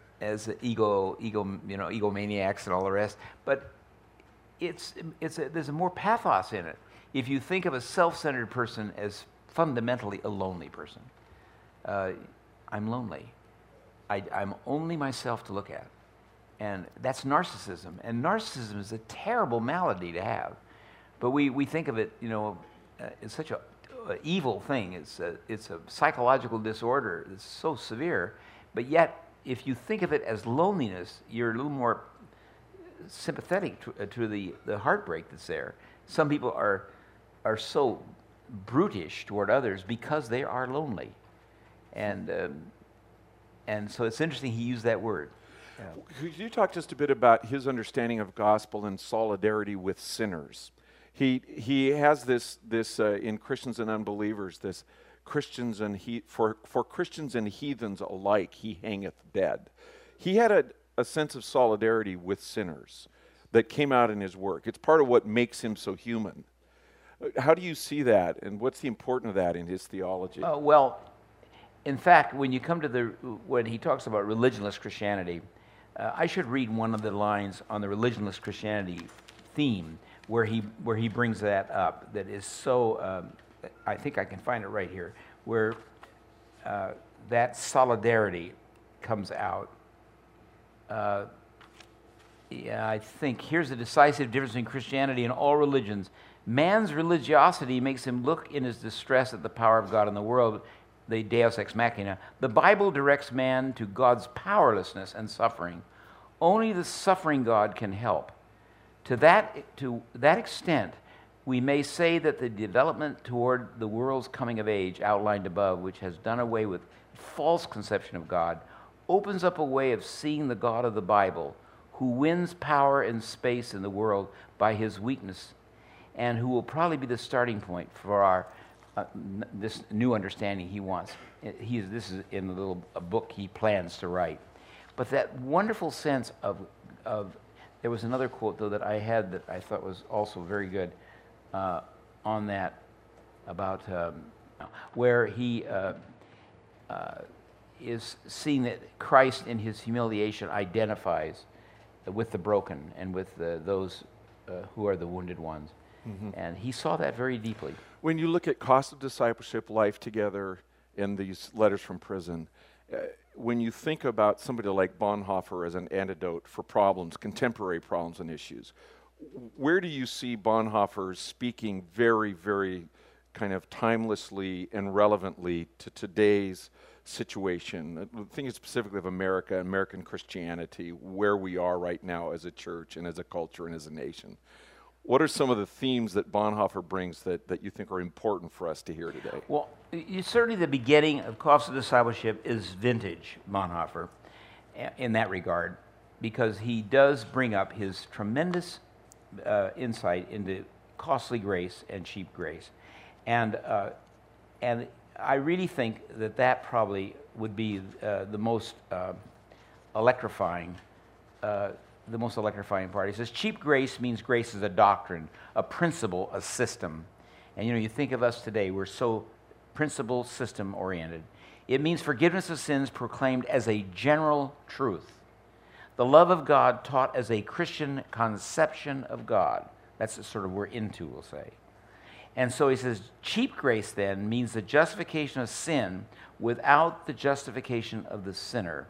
as ego, ego, you know, egomaniacs and all the rest, but it's it's a, there's a more pathos in it. If you think of a self-centered person as fundamentally a lonely person, uh, I'm lonely. I, I'm only myself to look at, and that's narcissism. And narcissism is a terrible malady to have, but we we think of it, you know, uh, as such a Uh, evil thing. It's a, it's a psychological disorder that's so severe, but yet if you think of it as loneliness, you're a little more sympathetic to, uh, to the, the heartbreak that's there. Some people are, are so brutish toward others because they are lonely. And, um, and so it's interesting he used that word. Yeah. Could you talk just a bit about his understanding of gospel and solidarity with sinners? He he has this this uh, in Christians and unbelievers, this Christians and he for for Christians and heathens alike he hangeth dead. He had a, a sense of solidarity with sinners that came out in his work. It's part of what makes him so human. How do you see that, and what's the importance of that in his theology? Uh, well, in fact, when you come to the when he talks about religionless Christianity, uh, I should read one of the lines on the religionless Christianity theme where he where he brings that up. That is so. Um, I think I can find it right here, where uh, that solidarity comes out. Uh, yeah, I think here's the decisive difference between Christianity and all religions. Man's religiosity makes him look in his distress at the power of God in the world, the Deus ex machina. The Bible directs man to God's powerlessness and suffering. Only the suffering God can help. To that, to that extent, we may say that the development toward the world's coming of age outlined above, which has done away with false conception of God, opens up a way of seeing the God of the Bible, who wins power and space in the world by his weakness, and who will probably be the starting point for our uh, n- this new understanding he wants. He is, this is in the little a book he plans to write. But that wonderful sense of, of, there was another quote, though, that I had that I thought was also very good uh, on that, about um, where he uh, uh, is seeing that Christ in his humiliation identifies with the broken and with the, those uh, who are the wounded ones. Mm-hmm. And he saw that very deeply. When you look at Cost of Discipleship, Life Together, in these letters from prison, uh, when you think about somebody like Bonhoeffer as an antidote for problems, contemporary problems and issues, where do you see Bonhoeffer speaking very, very kind of timelessly and relevantly to today's situation? Thinking specifically of America, American Christianity, where we are right now as a church and as a culture and as a nation. What are some of the themes that Bonhoeffer brings that, that you think are important for us to hear today? Well, you, certainly the beginning of Cost of Discipleship is vintage Bonhoeffer in that regard, because he does bring up his tremendous uh, insight into costly grace and cheap grace. And, uh, and I really think that that probably would be uh, the most uh, electrifying uh, the most electrifying part. He says, cheap grace means grace is a doctrine, a principle, a system. And you know, you think of us today, we're so principle system oriented. It means forgiveness of sins proclaimed as a general truth. The love of God taught as a Christian conception of God. That's the sort of we're into, we'll say. And so he says, cheap grace then means the justification of sin without the justification of the sinner.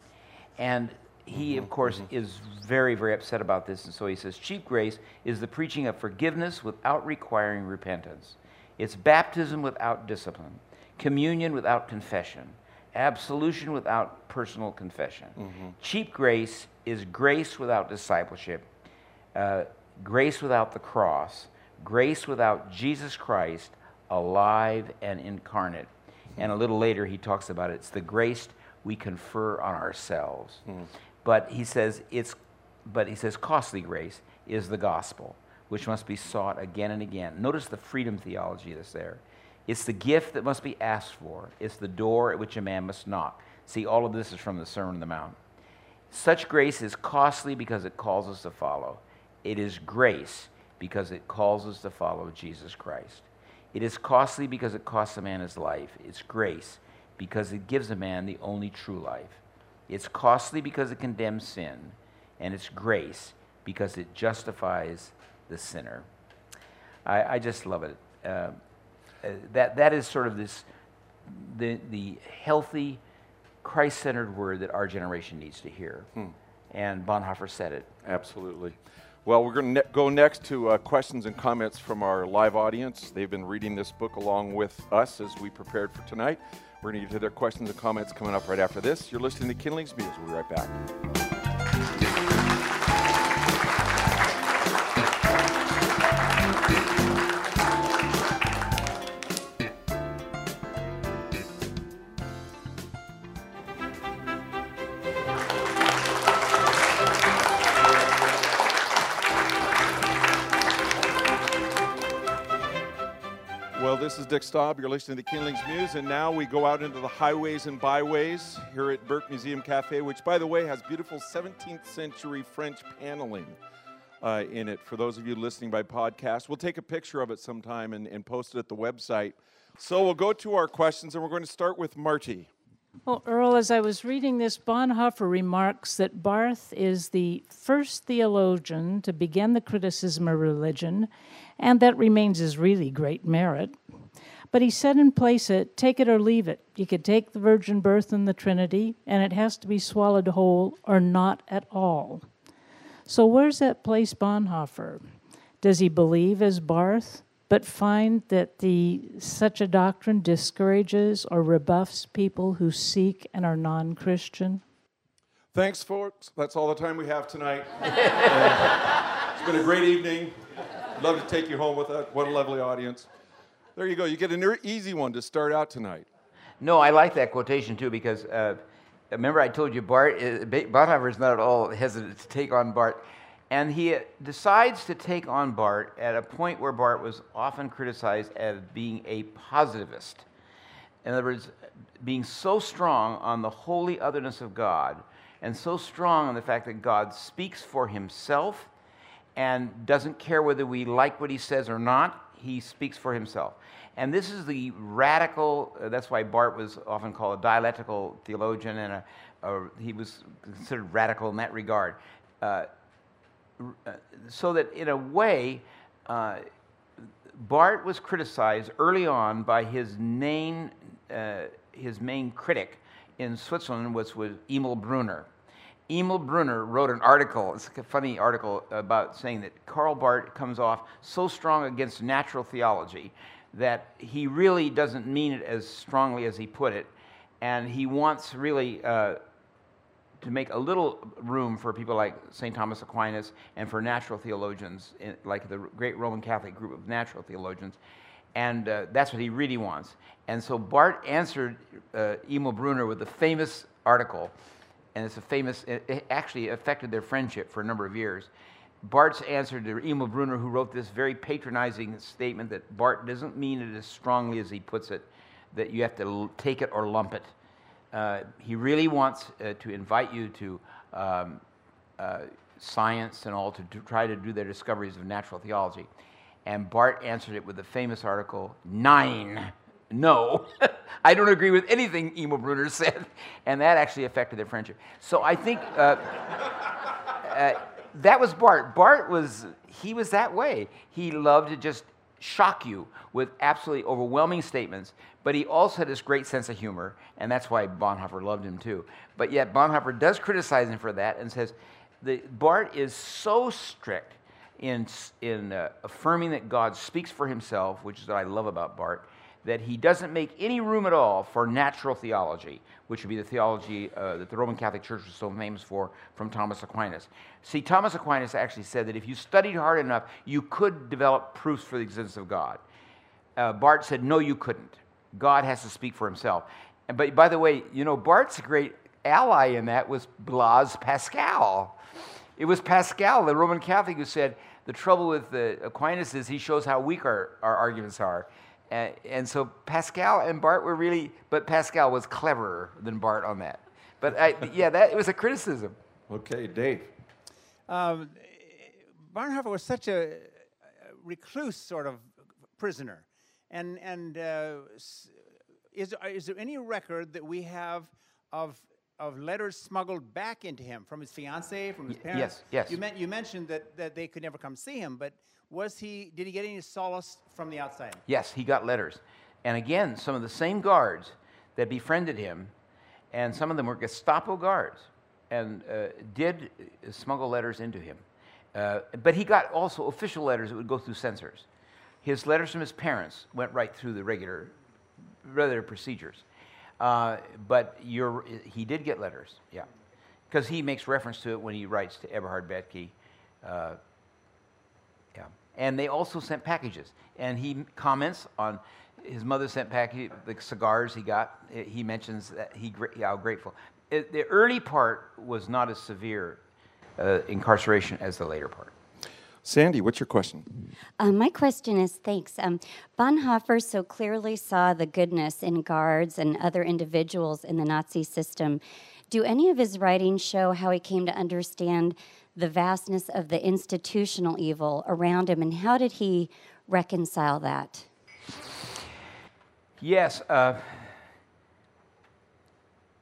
And he, of course, mm-hmm. is very, very upset about this, and so he says, cheap grace is the preaching of forgiveness without requiring repentance. It's baptism without discipline, communion without confession, absolution without personal confession. Mm-hmm. Cheap grace is grace without discipleship, uh, grace without the cross, grace without Jesus Christ, alive and incarnate. Mm-hmm. And a little later he talks about it. It's the grace we confer on ourselves. Mm-hmm. But he says it's, but he says costly grace is the gospel, which must be sought again and again. Notice the freedom theology that's there. It's the gift that must be asked for. It's the door at which a man must knock. See, all of this is from the Sermon on the Mount. Such grace is costly because it calls us to follow. It is grace because it calls us to follow Jesus Christ. It is costly because it costs a man his life. It's grace because it gives a man the only true life. It's costly because it condemns sin, and it's grace because it justifies the sinner. I, I just love it. Uh, uh, that that is sort of this the the healthy, Christ-centered word that our generation needs to hear. Hmm. And Bonhoeffer said it. Absolutely. Well, we're going to ne- go next to uh, questions and comments from our live audience. They've been reading this book along with us as we prepared for tonight. We're going to get to their questions and comments coming up right after this. You're listening to Kindling's Muse. We'll be right back. Well, this is Dick Staub. You're listening to Kindling's Muse, and now we go out into the highways and byways here at Burke Museum Cafe, which, by the way, has beautiful seventeenth century French paneling uh, in it. For those of you listening by podcast, we'll take a picture of it sometime and, and post it at the website. So we'll go to our questions, and we're going to start with Marty. Well, Earl, as I was reading this, Bonhoeffer remarks that Barth is the first theologian to begin the criticism of religion, and that remains his really great merit. But he set in place a take it or leave it. You could take the virgin birth and the Trinity, and it has to be swallowed whole or not at all. So where's that place Bonhoeffer? Does he believe as Barth, but find that the such a doctrine discourages or rebuffs people who seek and are non-Christian? Thanks, folks. That's all the time we have tonight. uh, it's been a great evening. I'd love to take you home with us. What a lovely audience. There you go. You get an easy one to start out tonight. No, I like that quotation too, because uh, remember I told you Bart, uh, Bonhoeffer is not at all hesitant to take on Barth. And he decides to take on Barth at a point where Barth was often criticized as being a positivist. In other words, being so strong on the holy otherness of God, and so strong on the fact that God speaks for himself and doesn't care whether we like what he says or not, he speaks for himself. And this is the radical, uh, that's why Barth was often called a dialectical theologian, and a, a, he was considered radical in that regard. Uh, So that in a way, uh, Barth was criticized early on by his main, uh, his main critic in Switzerland, which was Emil Brunner. Emil Brunner wrote an article, it's a funny article, about saying that Karl Barth comes off so strong against natural theology that he really doesn't mean it as strongly as he put it, and he wants really uh, to make a little room for people like Saint Thomas Aquinas and for natural theologians, in, like the great Roman Catholic group of natural theologians. And uh, that's what he really wants. And so Barth answered uh, Emil Brunner with a famous article, and it's a famous, it, it actually affected their friendship for a number of years. Barth's answer to Emil Brunner, who wrote this very patronizing statement that Barth doesn't mean it as strongly as he puts it, that you have to l- take it or lump it. Uh, he really wants uh, to invite you to um, uh, science and all to, to try to do their discoveries of natural theology. And Barth answered it with the famous article, Nine, no. I don't agree with anything Emil Brunner said. And that actually affected their friendship. So I think uh, uh, that was Barth. Barth was, he was that way. He loved to just shock you with absolutely overwhelming statements, but he also had this great sense of humor, and that's why Bonhoeffer loved him too. But yet Bonhoeffer does criticize him for that and says that Barth is so strict in, in uh, affirming that God speaks for himself, which is what I love about Barth, that he doesn't make any room at all for natural theology, which would be the theology uh, that the Roman Catholic Church was so famous for from Thomas Aquinas. See, Thomas Aquinas actually said that if you studied hard enough, you could develop proofs for the existence of God. Uh, Barth said, no, you couldn't. God has to speak for himself. And, but by the way, you know, Barth's great ally in that was Blaise Pascal. It was Pascal, the Roman Catholic, who said, the trouble with uh, Aquinas is he shows how weak our, our arguments are. Uh, and so Pascal and Barth were really, but Pascal was cleverer than Barth on that. But I, yeah, that it was a criticism. Okay, Dave. Um, Bonhoeffer was such a recluse sort of prisoner. And, and uh, is, is there any record that we have of, of letters smuggled back into him from his fiancée, from his parents? Yes, yes. You, meant, you mentioned that, that they could never come see him, but was he, did he get any solace from the outside? Yes, he got letters. And again, some of the same guards that befriended him, and some of them were Gestapo guards, and uh, did smuggle letters into him. Uh, but he got also official letters that would go through censors. His letters from his parents went right through the regular, regular procedures. Uh, but you're, he did get letters, yeah. Because he makes reference to it when he writes to Eberhard Bethge. Uh, yeah. And they also sent packages. And he comments on his mother sent package, the cigars he got. He mentions that he how grateful. It, the early part was not as severe uh, incarceration as the later part. Sandy, what's your question? Uh, my question is, thanks. Um, Bonhoeffer so clearly saw the goodness in guards and other individuals in the Nazi system. Do any of his writings show how he came to understand the vastness of the institutional evil around him, and how did he reconcile that? Yes. Uh,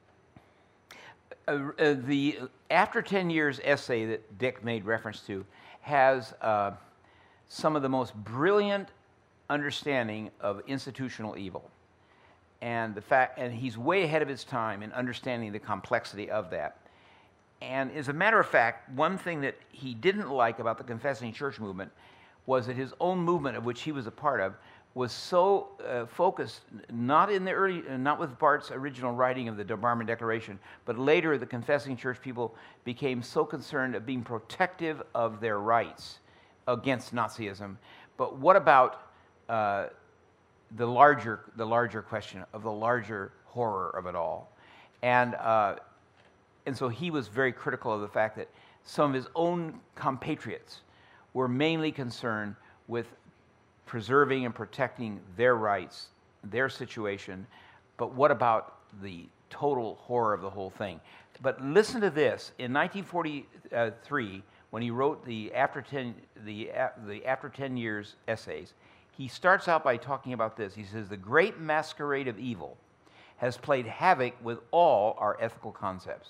uh, uh, the After ten Years essay that Dick made reference to has uh, some of the most brilliant understanding of institutional evil. And the fact, and he's way ahead of his time in understanding the complexity of that. And as a matter of fact, one thing that he didn't like about the Confessing Church movement was that his own movement, of which he was a part of, was so uh, focused, not in the early, uh, not with Barth's original writing of the Barmen Declaration, but later the Confessing Church people became so concerned of being protective of their rights against Nazism. But what about uh, the larger, the larger question of the larger horror of it all? And uh, and so he was very critical of the fact that some of his own compatriots were mainly concerned with preserving and protecting their rights, their situation, but what about the total horror of the whole thing? But listen to this. In nineteen forty-three, when he wrote the After ten, the, the After ten Years essays, he starts out by talking about this. He says, "The great masquerade of evil has played havoc with all our ethical concepts.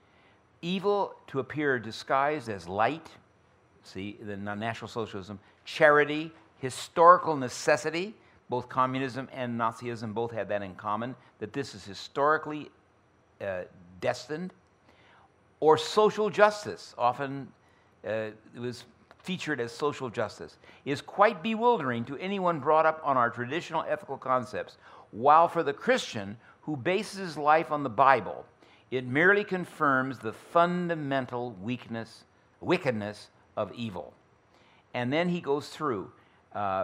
Evil to appear disguised as light," see, the National Socialism, "charity, historical necessity," both communism and Nazism both had that in common, that this is historically uh, destined, or social justice, often uh, it was featured as social justice, is quite bewildering to anyone brought up on our traditional ethical concepts, while for the Christian who bases his life on the Bible, it merely confirms the fundamental weakness, wickedness of evil. And then he goes through uh,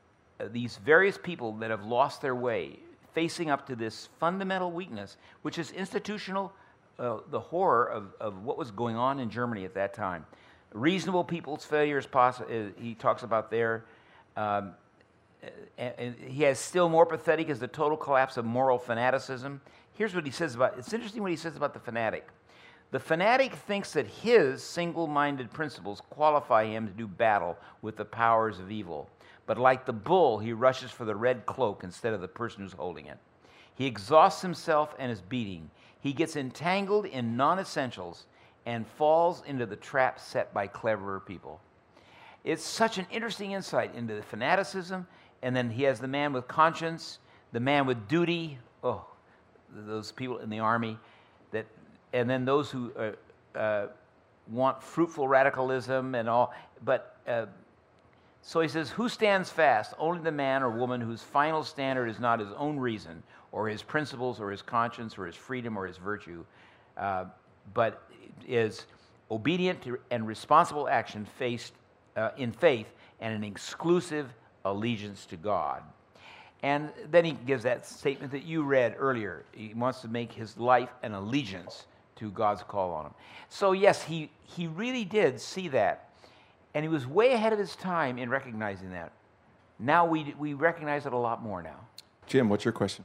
these various people that have lost their way, facing up to this fundamental weakness, which is institutional, uh, the horror of, of what was going on in Germany at that time. Reasonable people's failures, poss- uh, he talks about there. Um, and, and he has still more pathetic is the total collapse of moral fanaticism. Here's what he says about, it's interesting what he says about the fanatic. "The fanatic thinks that his single-minded principles qualify him to do battle with the powers of evil. But like the bull, he rushes for the red cloak instead of the person who's holding it. He exhausts himself and is beating. He gets entangled in non-essentials and falls into the trap set by cleverer people." It's such an interesting insight into the fanaticism, and then he has the man with conscience, the man with duty, oh, those people in the army, that, and then those who uh, uh, want fruitful radicalism and all. But uh, so he says, "Who stands fast? Only the man or woman whose final standard is not his own reason or his principles or his conscience or his freedom or his virtue, uh, but is obedient to and responsible action faced uh, in faith and an exclusive allegiance to God." And then he gives that statement that you read earlier. He wants to make his life an allegiance to God's call on him. So yes, he, he really did see that. And he was way ahead of his time in recognizing that. Now we, we recognize it a lot more now. Jim, what's your question?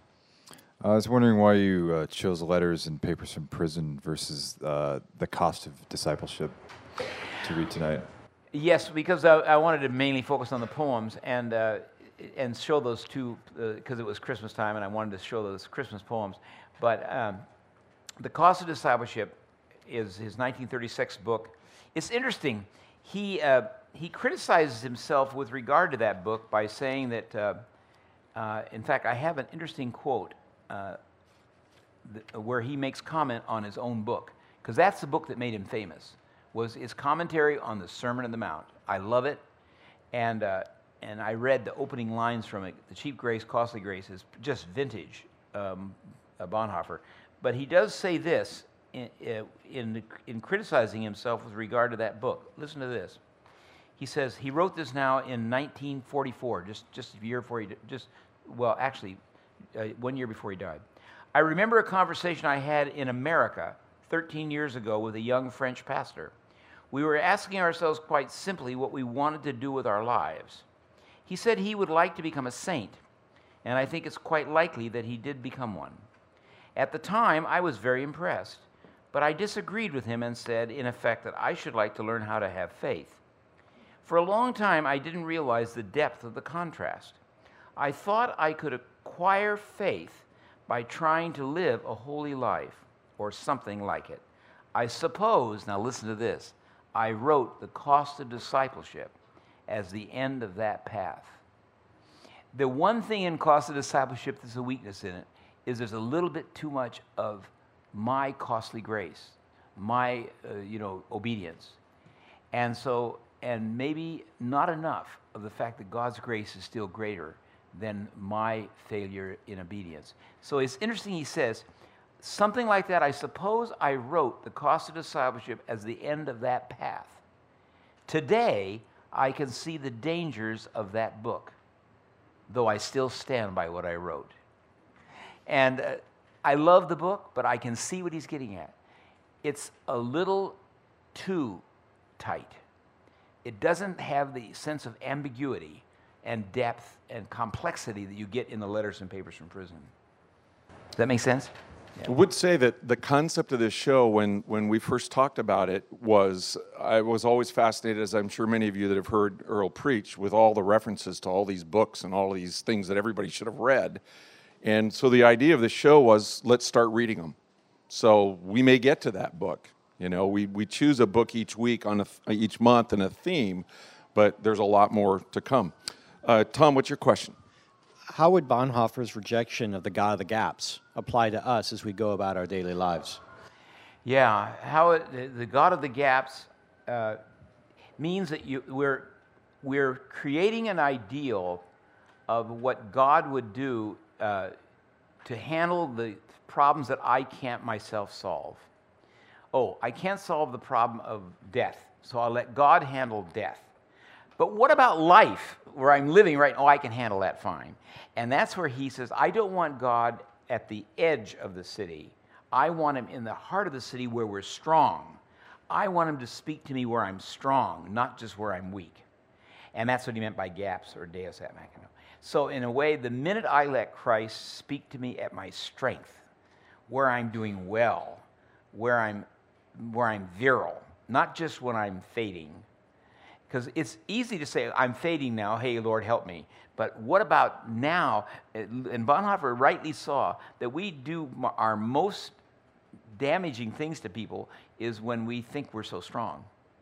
I was wondering why you uh, chose Letters and Papers from Prison versus uh, The Cost of Discipleship to read tonight. Yes, because I, I wanted to mainly focus on the poems and uh, and show those two, because uh, it was Christmas time and I wanted to show those Christmas poems. But um, The Cost of Discipleship is his nineteen thirty-six book. It's interesting. He, uh, he criticizes himself with regard to that book by saying that, uh, uh, in fact, I have an interesting quote uh, th- where he makes comment on his own book, because that's the book that made him famous, was his commentary on the Sermon on the Mount. I love it, and uh, and I read the opening lines from it. The cheap grace, costly grace is just vintage um, uh, Bonhoeffer. But he does say this in, in, in criticizing himself with regard to that book. Listen to this. He says, he wrote this now in nineteen forty-four, just, just a year before he, just, well, actually, uh, one year before he died. "I remember a conversation I had in America thirteen years ago with a young French pastor. We were asking ourselves quite simply what we wanted to do with our lives. He said he would like to become a saint, and I think it's quite likely that he did become one. At the time, I was very impressed, but I disagreed with him and said, in effect, that I should like to learn how to have faith. For a long time, I didn't realize the depth of the contrast. I thought I could acquire faith by trying to live a holy life, or something like it. I suppose, now listen to this, I wrote the cost of discipleship as the end of that path. The one thing in cost of discipleship that's a weakness in it is there's a little bit too much of my costly grace, my uh, you know obedience, and so and maybe not enough of the fact that God's grace is still greater than my failure in obedience. So it's interesting. He says something like that. I suppose I wrote the cost of discipleship as the end of that path. Today I can see the dangers of that book, though I still stand by what I wrote. And uh, I love the book, but I can see what he's getting at. It's a little too tight. It doesn't have the sense of ambiguity and depth and complexity that you get in the letters and papers from prison. Does that make sense? I would say that the concept of this show, when, when we first talked about it, was I was always fascinated, as I'm sure many of you that have heard Earl preach, with all the references to all these books and all these things that everybody should have read. And so the idea of the show was, let's start reading them. So we may get to that book. You know, we, we choose a book each week, on a, each month, and a theme, but there's a lot more to come. Uh, Tom, what's your question? How would Bonhoeffer's rejection of the God of the gaps apply to us as we go about our daily lives? Yeah, how it, the, the God of the gaps uh, means that you, we're, we're creating an ideal of what God would do uh, to handle the problems that I can't myself solve. Oh, I can't solve the problem of death, so I'll let God handle death. But what about life, where I'm living right now? Oh, I can handle that fine. And that's where he says, I don't want God at the edge of the city. I want him in the heart of the city where we're strong. I want him to speak to me where I'm strong, not just where I'm weak. And that's what he meant by gaps, or deus et machina. So in a way, the minute I let Christ speak to me at my strength, where I'm doing well, where I'm, where I'm virile, not just when I'm fading, because it's easy to say, I'm fading now, hey, Lord, help me. But what about now? And Bonhoeffer rightly saw that we do our most damaging things to people is when we think we're so strong.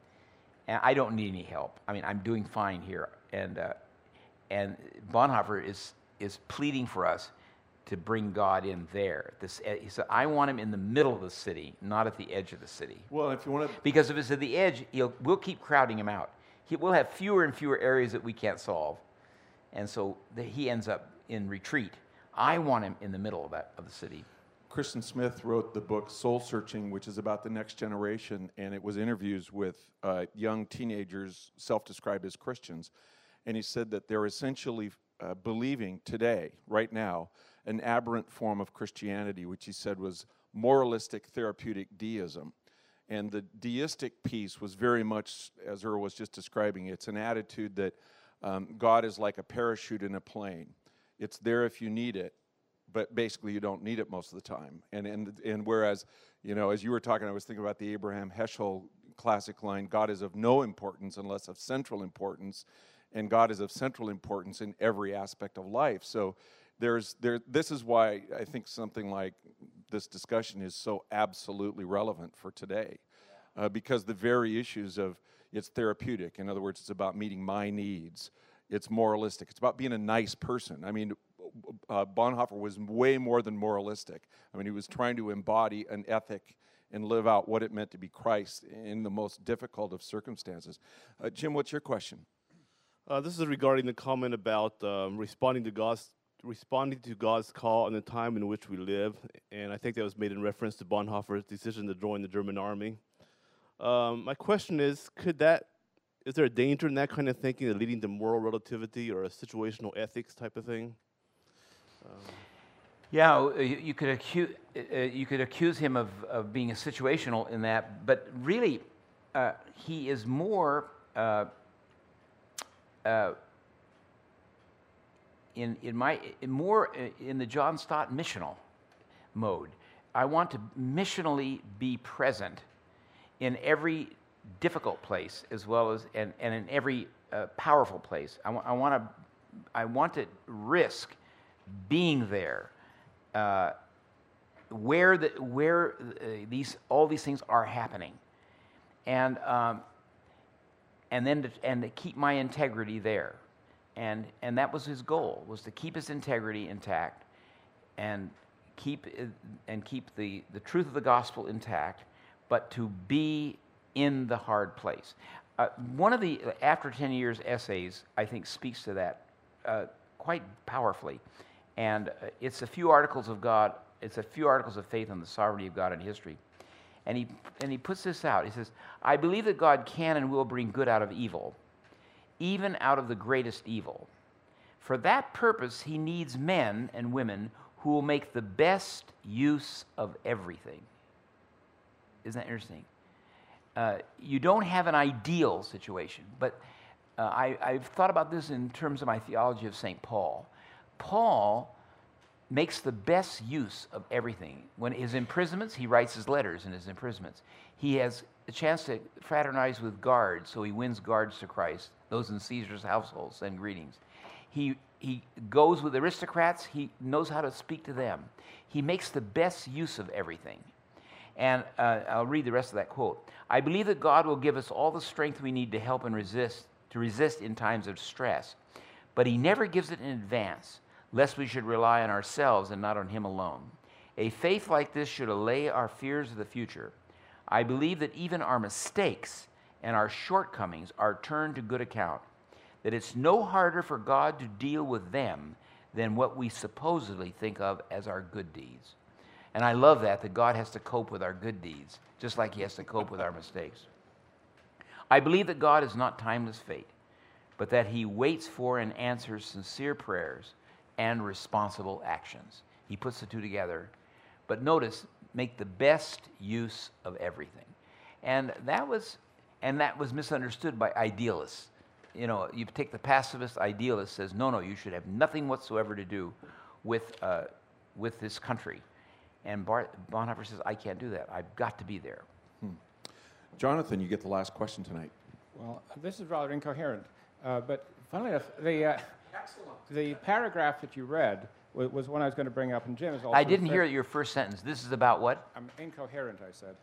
And I don't need any help. I mean, I'm doing fine here. And uh, and Bonhoeffer is, is pleading for us to bring God in there. This, he said, I want him in the middle of the city, not at the edge of the city. Well, if you want to... Because if it's at the edge, he'll, we'll keep crowding him out. He, we'll have fewer and fewer areas that we can't solve. And so the, he ends up in retreat. I want him in the middle of, that, of the city. Kristen Smith wrote the book Soul Searching, which is about the next generation, and it was interviews with uh, young teenagers self-described as Christians. And he said that they're essentially uh, believing today, right now, an aberrant form of Christianity, which he said was moralistic therapeutic deism. And the deistic piece was very much, as Earl was just describing, it's an attitude that um, God is like a parachute in a plane. It's there if you need it, but basically you don't need it most of the time. And, and, and whereas, you know, as you were talking, I was thinking about the Abraham Heschel classic line, God is of no importance unless of central importance, and God is of central importance in every aspect of life. So there's there. This is why I think something like this discussion is so absolutely relevant for today, uh, because the very issues of it's therapeutic. In other words, it's about meeting my needs. It's moralistic. It's about being a nice person. I mean, uh, Bonhoeffer was way more than moralistic. I mean, he was trying to embody an ethic and live out what it meant to be Christ in the most difficult of circumstances. Uh, Jim, what's your question? Uh, this is regarding the comment about um, responding to God's responding to God's call in the time in which we live, and I think that was made in reference to Bonhoeffer's decision to join the German army. Um, my question is, could that, is there a danger in that kind of thinking, that leading to moral relativity or a situational ethics type of thing? Um, yeah, you, you could accuse uh, you could accuse him of, of being a situational in that, but really, uh, he is more. Uh, uh, In, in my in more in the John Stott missional mode. I want to missionally be present in every difficult place as well as and, and in every uh, powerful place. I, I want to I want to risk being there uh, where the where uh, these all these things are happening, and um, and then to, and to keep my integrity there, and and that was his goal, was to keep his integrity intact, and keep uh, and keep the the truth of the gospel intact, but to be in the hard place. Uh, one of the After ten Years essays, I think, speaks to that uh, quite powerfully, and uh, it's a few articles of God. It's a few articles of faith on the sovereignty of God in history, and he and he puts this out. He says, "I believe that God can and will bring good out of evil, even out of the greatest evil. For that purpose, He needs men and women who will make the best use of everything." Isn't that interesting? Uh, you don't have an ideal situation, but uh, I, I've thought about this in terms of my theology of Saint Paul. Paul makes the best use of everything. When his imprisonments, he writes his letters in his imprisonments. He has a chance to fraternize with guards, so he wins guards to Christ. Those in Caesar's household send greetings. He, he goes with aristocrats. He knows how to speak to them. He makes the best use of everything. And uh, I'll read the rest of that quote. "I believe that God will give us all the strength we need to help and resist, to resist in times of stress. But He never gives it in advance, lest we should rely on ourselves and not on Him alone. A faith like this should allay our fears of the future. I believe that even our mistakes and our shortcomings are turned to good account, that it's no harder for God to deal with them than what we supposedly think of as our good deeds." And I love that, that God has to cope with our good deeds, just like He has to cope with our mistakes. "I believe that God is not timeless fate, but that He waits for and answers sincere prayers and responsible actions." He puts the two together. But notice, make the best use of everything. And that was, and that was misunderstood by idealists. You know, you take the pacifist idealist says, no, no, you should have nothing whatsoever to do with, uh, with this country. And Bar- Bonhoeffer says, I can't do that. I've got to be there. Hmm. Jonathan, you get the last question tonight. Well, this is rather incoherent, uh, but funnily enough, the, uh, the paragraph that you read was, was one I was going to bring up, and Jim is also... I didn't hear your first sentence. This is about what? I'm incoherent, I said.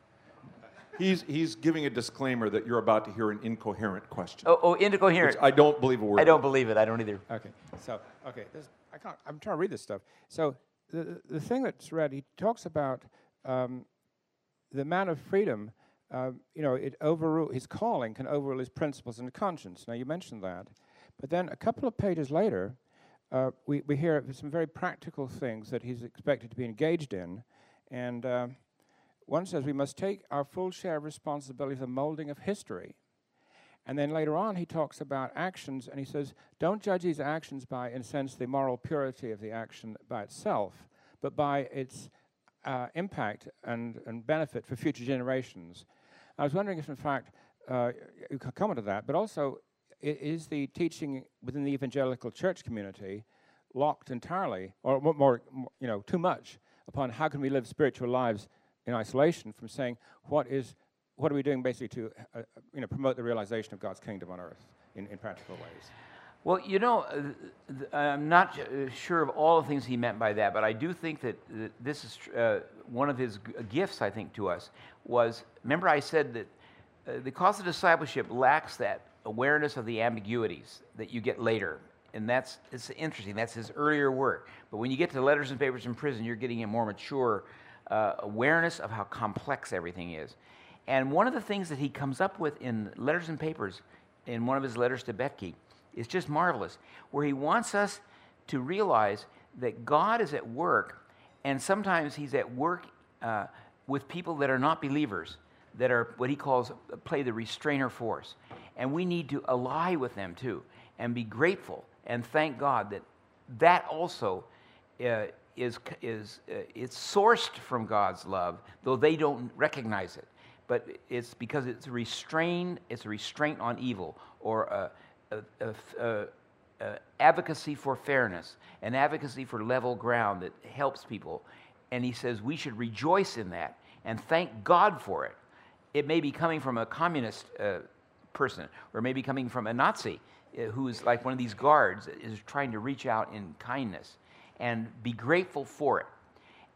He's, he's giving a disclaimer that you're about to hear an incoherent question. Oh, oh incoherent. I don't believe a word. I don't believe it. I don't either. Okay, so, okay, this, I can't, I'm trying to read this stuff. So, the, the thing that's read, he talks about um, the man of freedom, uh, you know, it overrule, his calling can overrule his principles and conscience. Now, you mentioned that. But then a couple of pages later, uh, we, we hear some very practical things that he's expected to be engaged in. And uh, one says, we must take our full share of responsibility for the molding of history. And then later on, he talks about actions, and he says, don't judge these actions by, in a sense, the moral purity of the action by itself, but by its uh, impact and, and benefit for future generations. I was wondering if, in fact, uh, you could comment on that, but also, is the teaching within the evangelical church community locked entirely, or more, more, you know, too much, upon how can we live spiritual lives in isolation from saying, what is What are we doing basically to uh, you know, promote the realization of God's kingdom on earth in, in practical ways? Well, you know, uh, th- I'm not uh, sure of all the things he meant by that, but I do think that th- this is tr- uh, one of his g- gifts, I think, to us, was, remember I said that uh, the cause of discipleship lacks that awareness of the ambiguities that you get later. And that's it's interesting. That's his earlier work. But when you get to Letters and Papers in Prison, you're getting a more mature uh, awareness of how complex everything is. And one of the things that he comes up with in Letters and Papers, in one of his letters to Betke, is just marvelous, where he wants us to realize that God is at work, and sometimes He's at work uh, with people that are not believers, that are what he calls, play the restrainer force. And we need to ally with them too, and be grateful, and thank God that that also uh, is, is uh, it's sourced from God's love, though they don't recognize it. But it's because it's restrained, it's a restraint on evil, or a, a, a, a, a advocacy for fairness, an advocacy for level ground that helps people. And he says we should rejoice in that and thank God for it. It may be coming from a communist uh, person, or maybe coming from a Nazi uh, who's like one of these guards that is trying to reach out in kindness, and be grateful for it.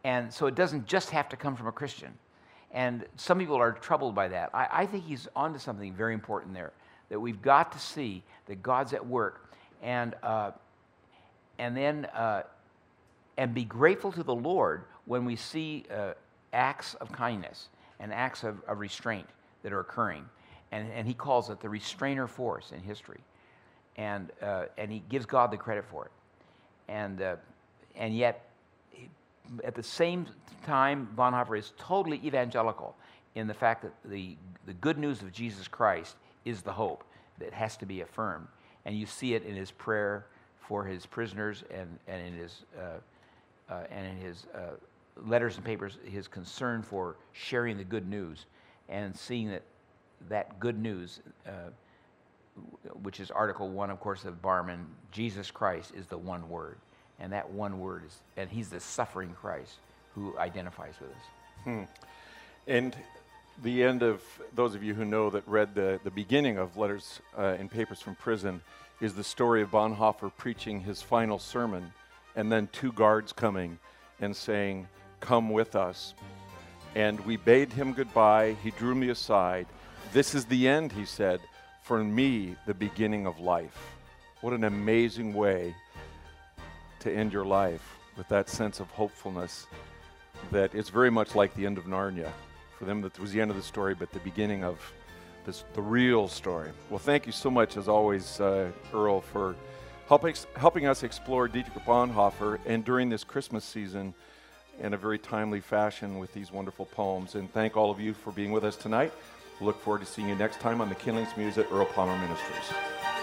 And so it doesn't just have to come from a Christian. And some people are troubled by that. I, I think he's onto something very important there, that we've got to see that God's at work, and uh, and then uh, and be grateful to the Lord when we see uh, acts of kindness and acts of, of restraint that are occurring. And, and he calls it the restrainer force in history. And, uh, and he gives God the credit for it. And, uh, and yet, he, at the same time, Bonhoeffer is totally evangelical in the fact that the, the good news of Jesus Christ is the hope that has to be affirmed. And you see it in his prayer for his prisoners, and, and in his, uh, uh, and in his uh, letters and papers, his concern for sharing the good news and seeing that that good news, uh, which is Article One, of course, of Barmen, Jesus Christ is the one word, and that one word is, and he's the suffering Christ who identifies with us. Hmm. And the end of, those of you who know that read the, the beginning of Letters uh, and Papers from Prison, is the story of Bonhoeffer preaching his final sermon, and then two guards coming and saying, "Come with us." And we bade him goodbye. He drew me aside. "This is the end," he said, "for me, the beginning of life." What an amazing way to end your life, with that sense of hopefulness that it's very much like the end of Narnia. For them, that was the end of the story, but the beginning of this, the real story. Well, thank you so much, as always, uh, Earl, for helping, helping us explore Dietrich Bonhoeffer, and during this Christmas season, in a very timely fashion with these wonderful poems. And thank all of you for being with us tonight. We look forward to seeing you next time on the Kindlings Muse at Earl Palmer Ministries.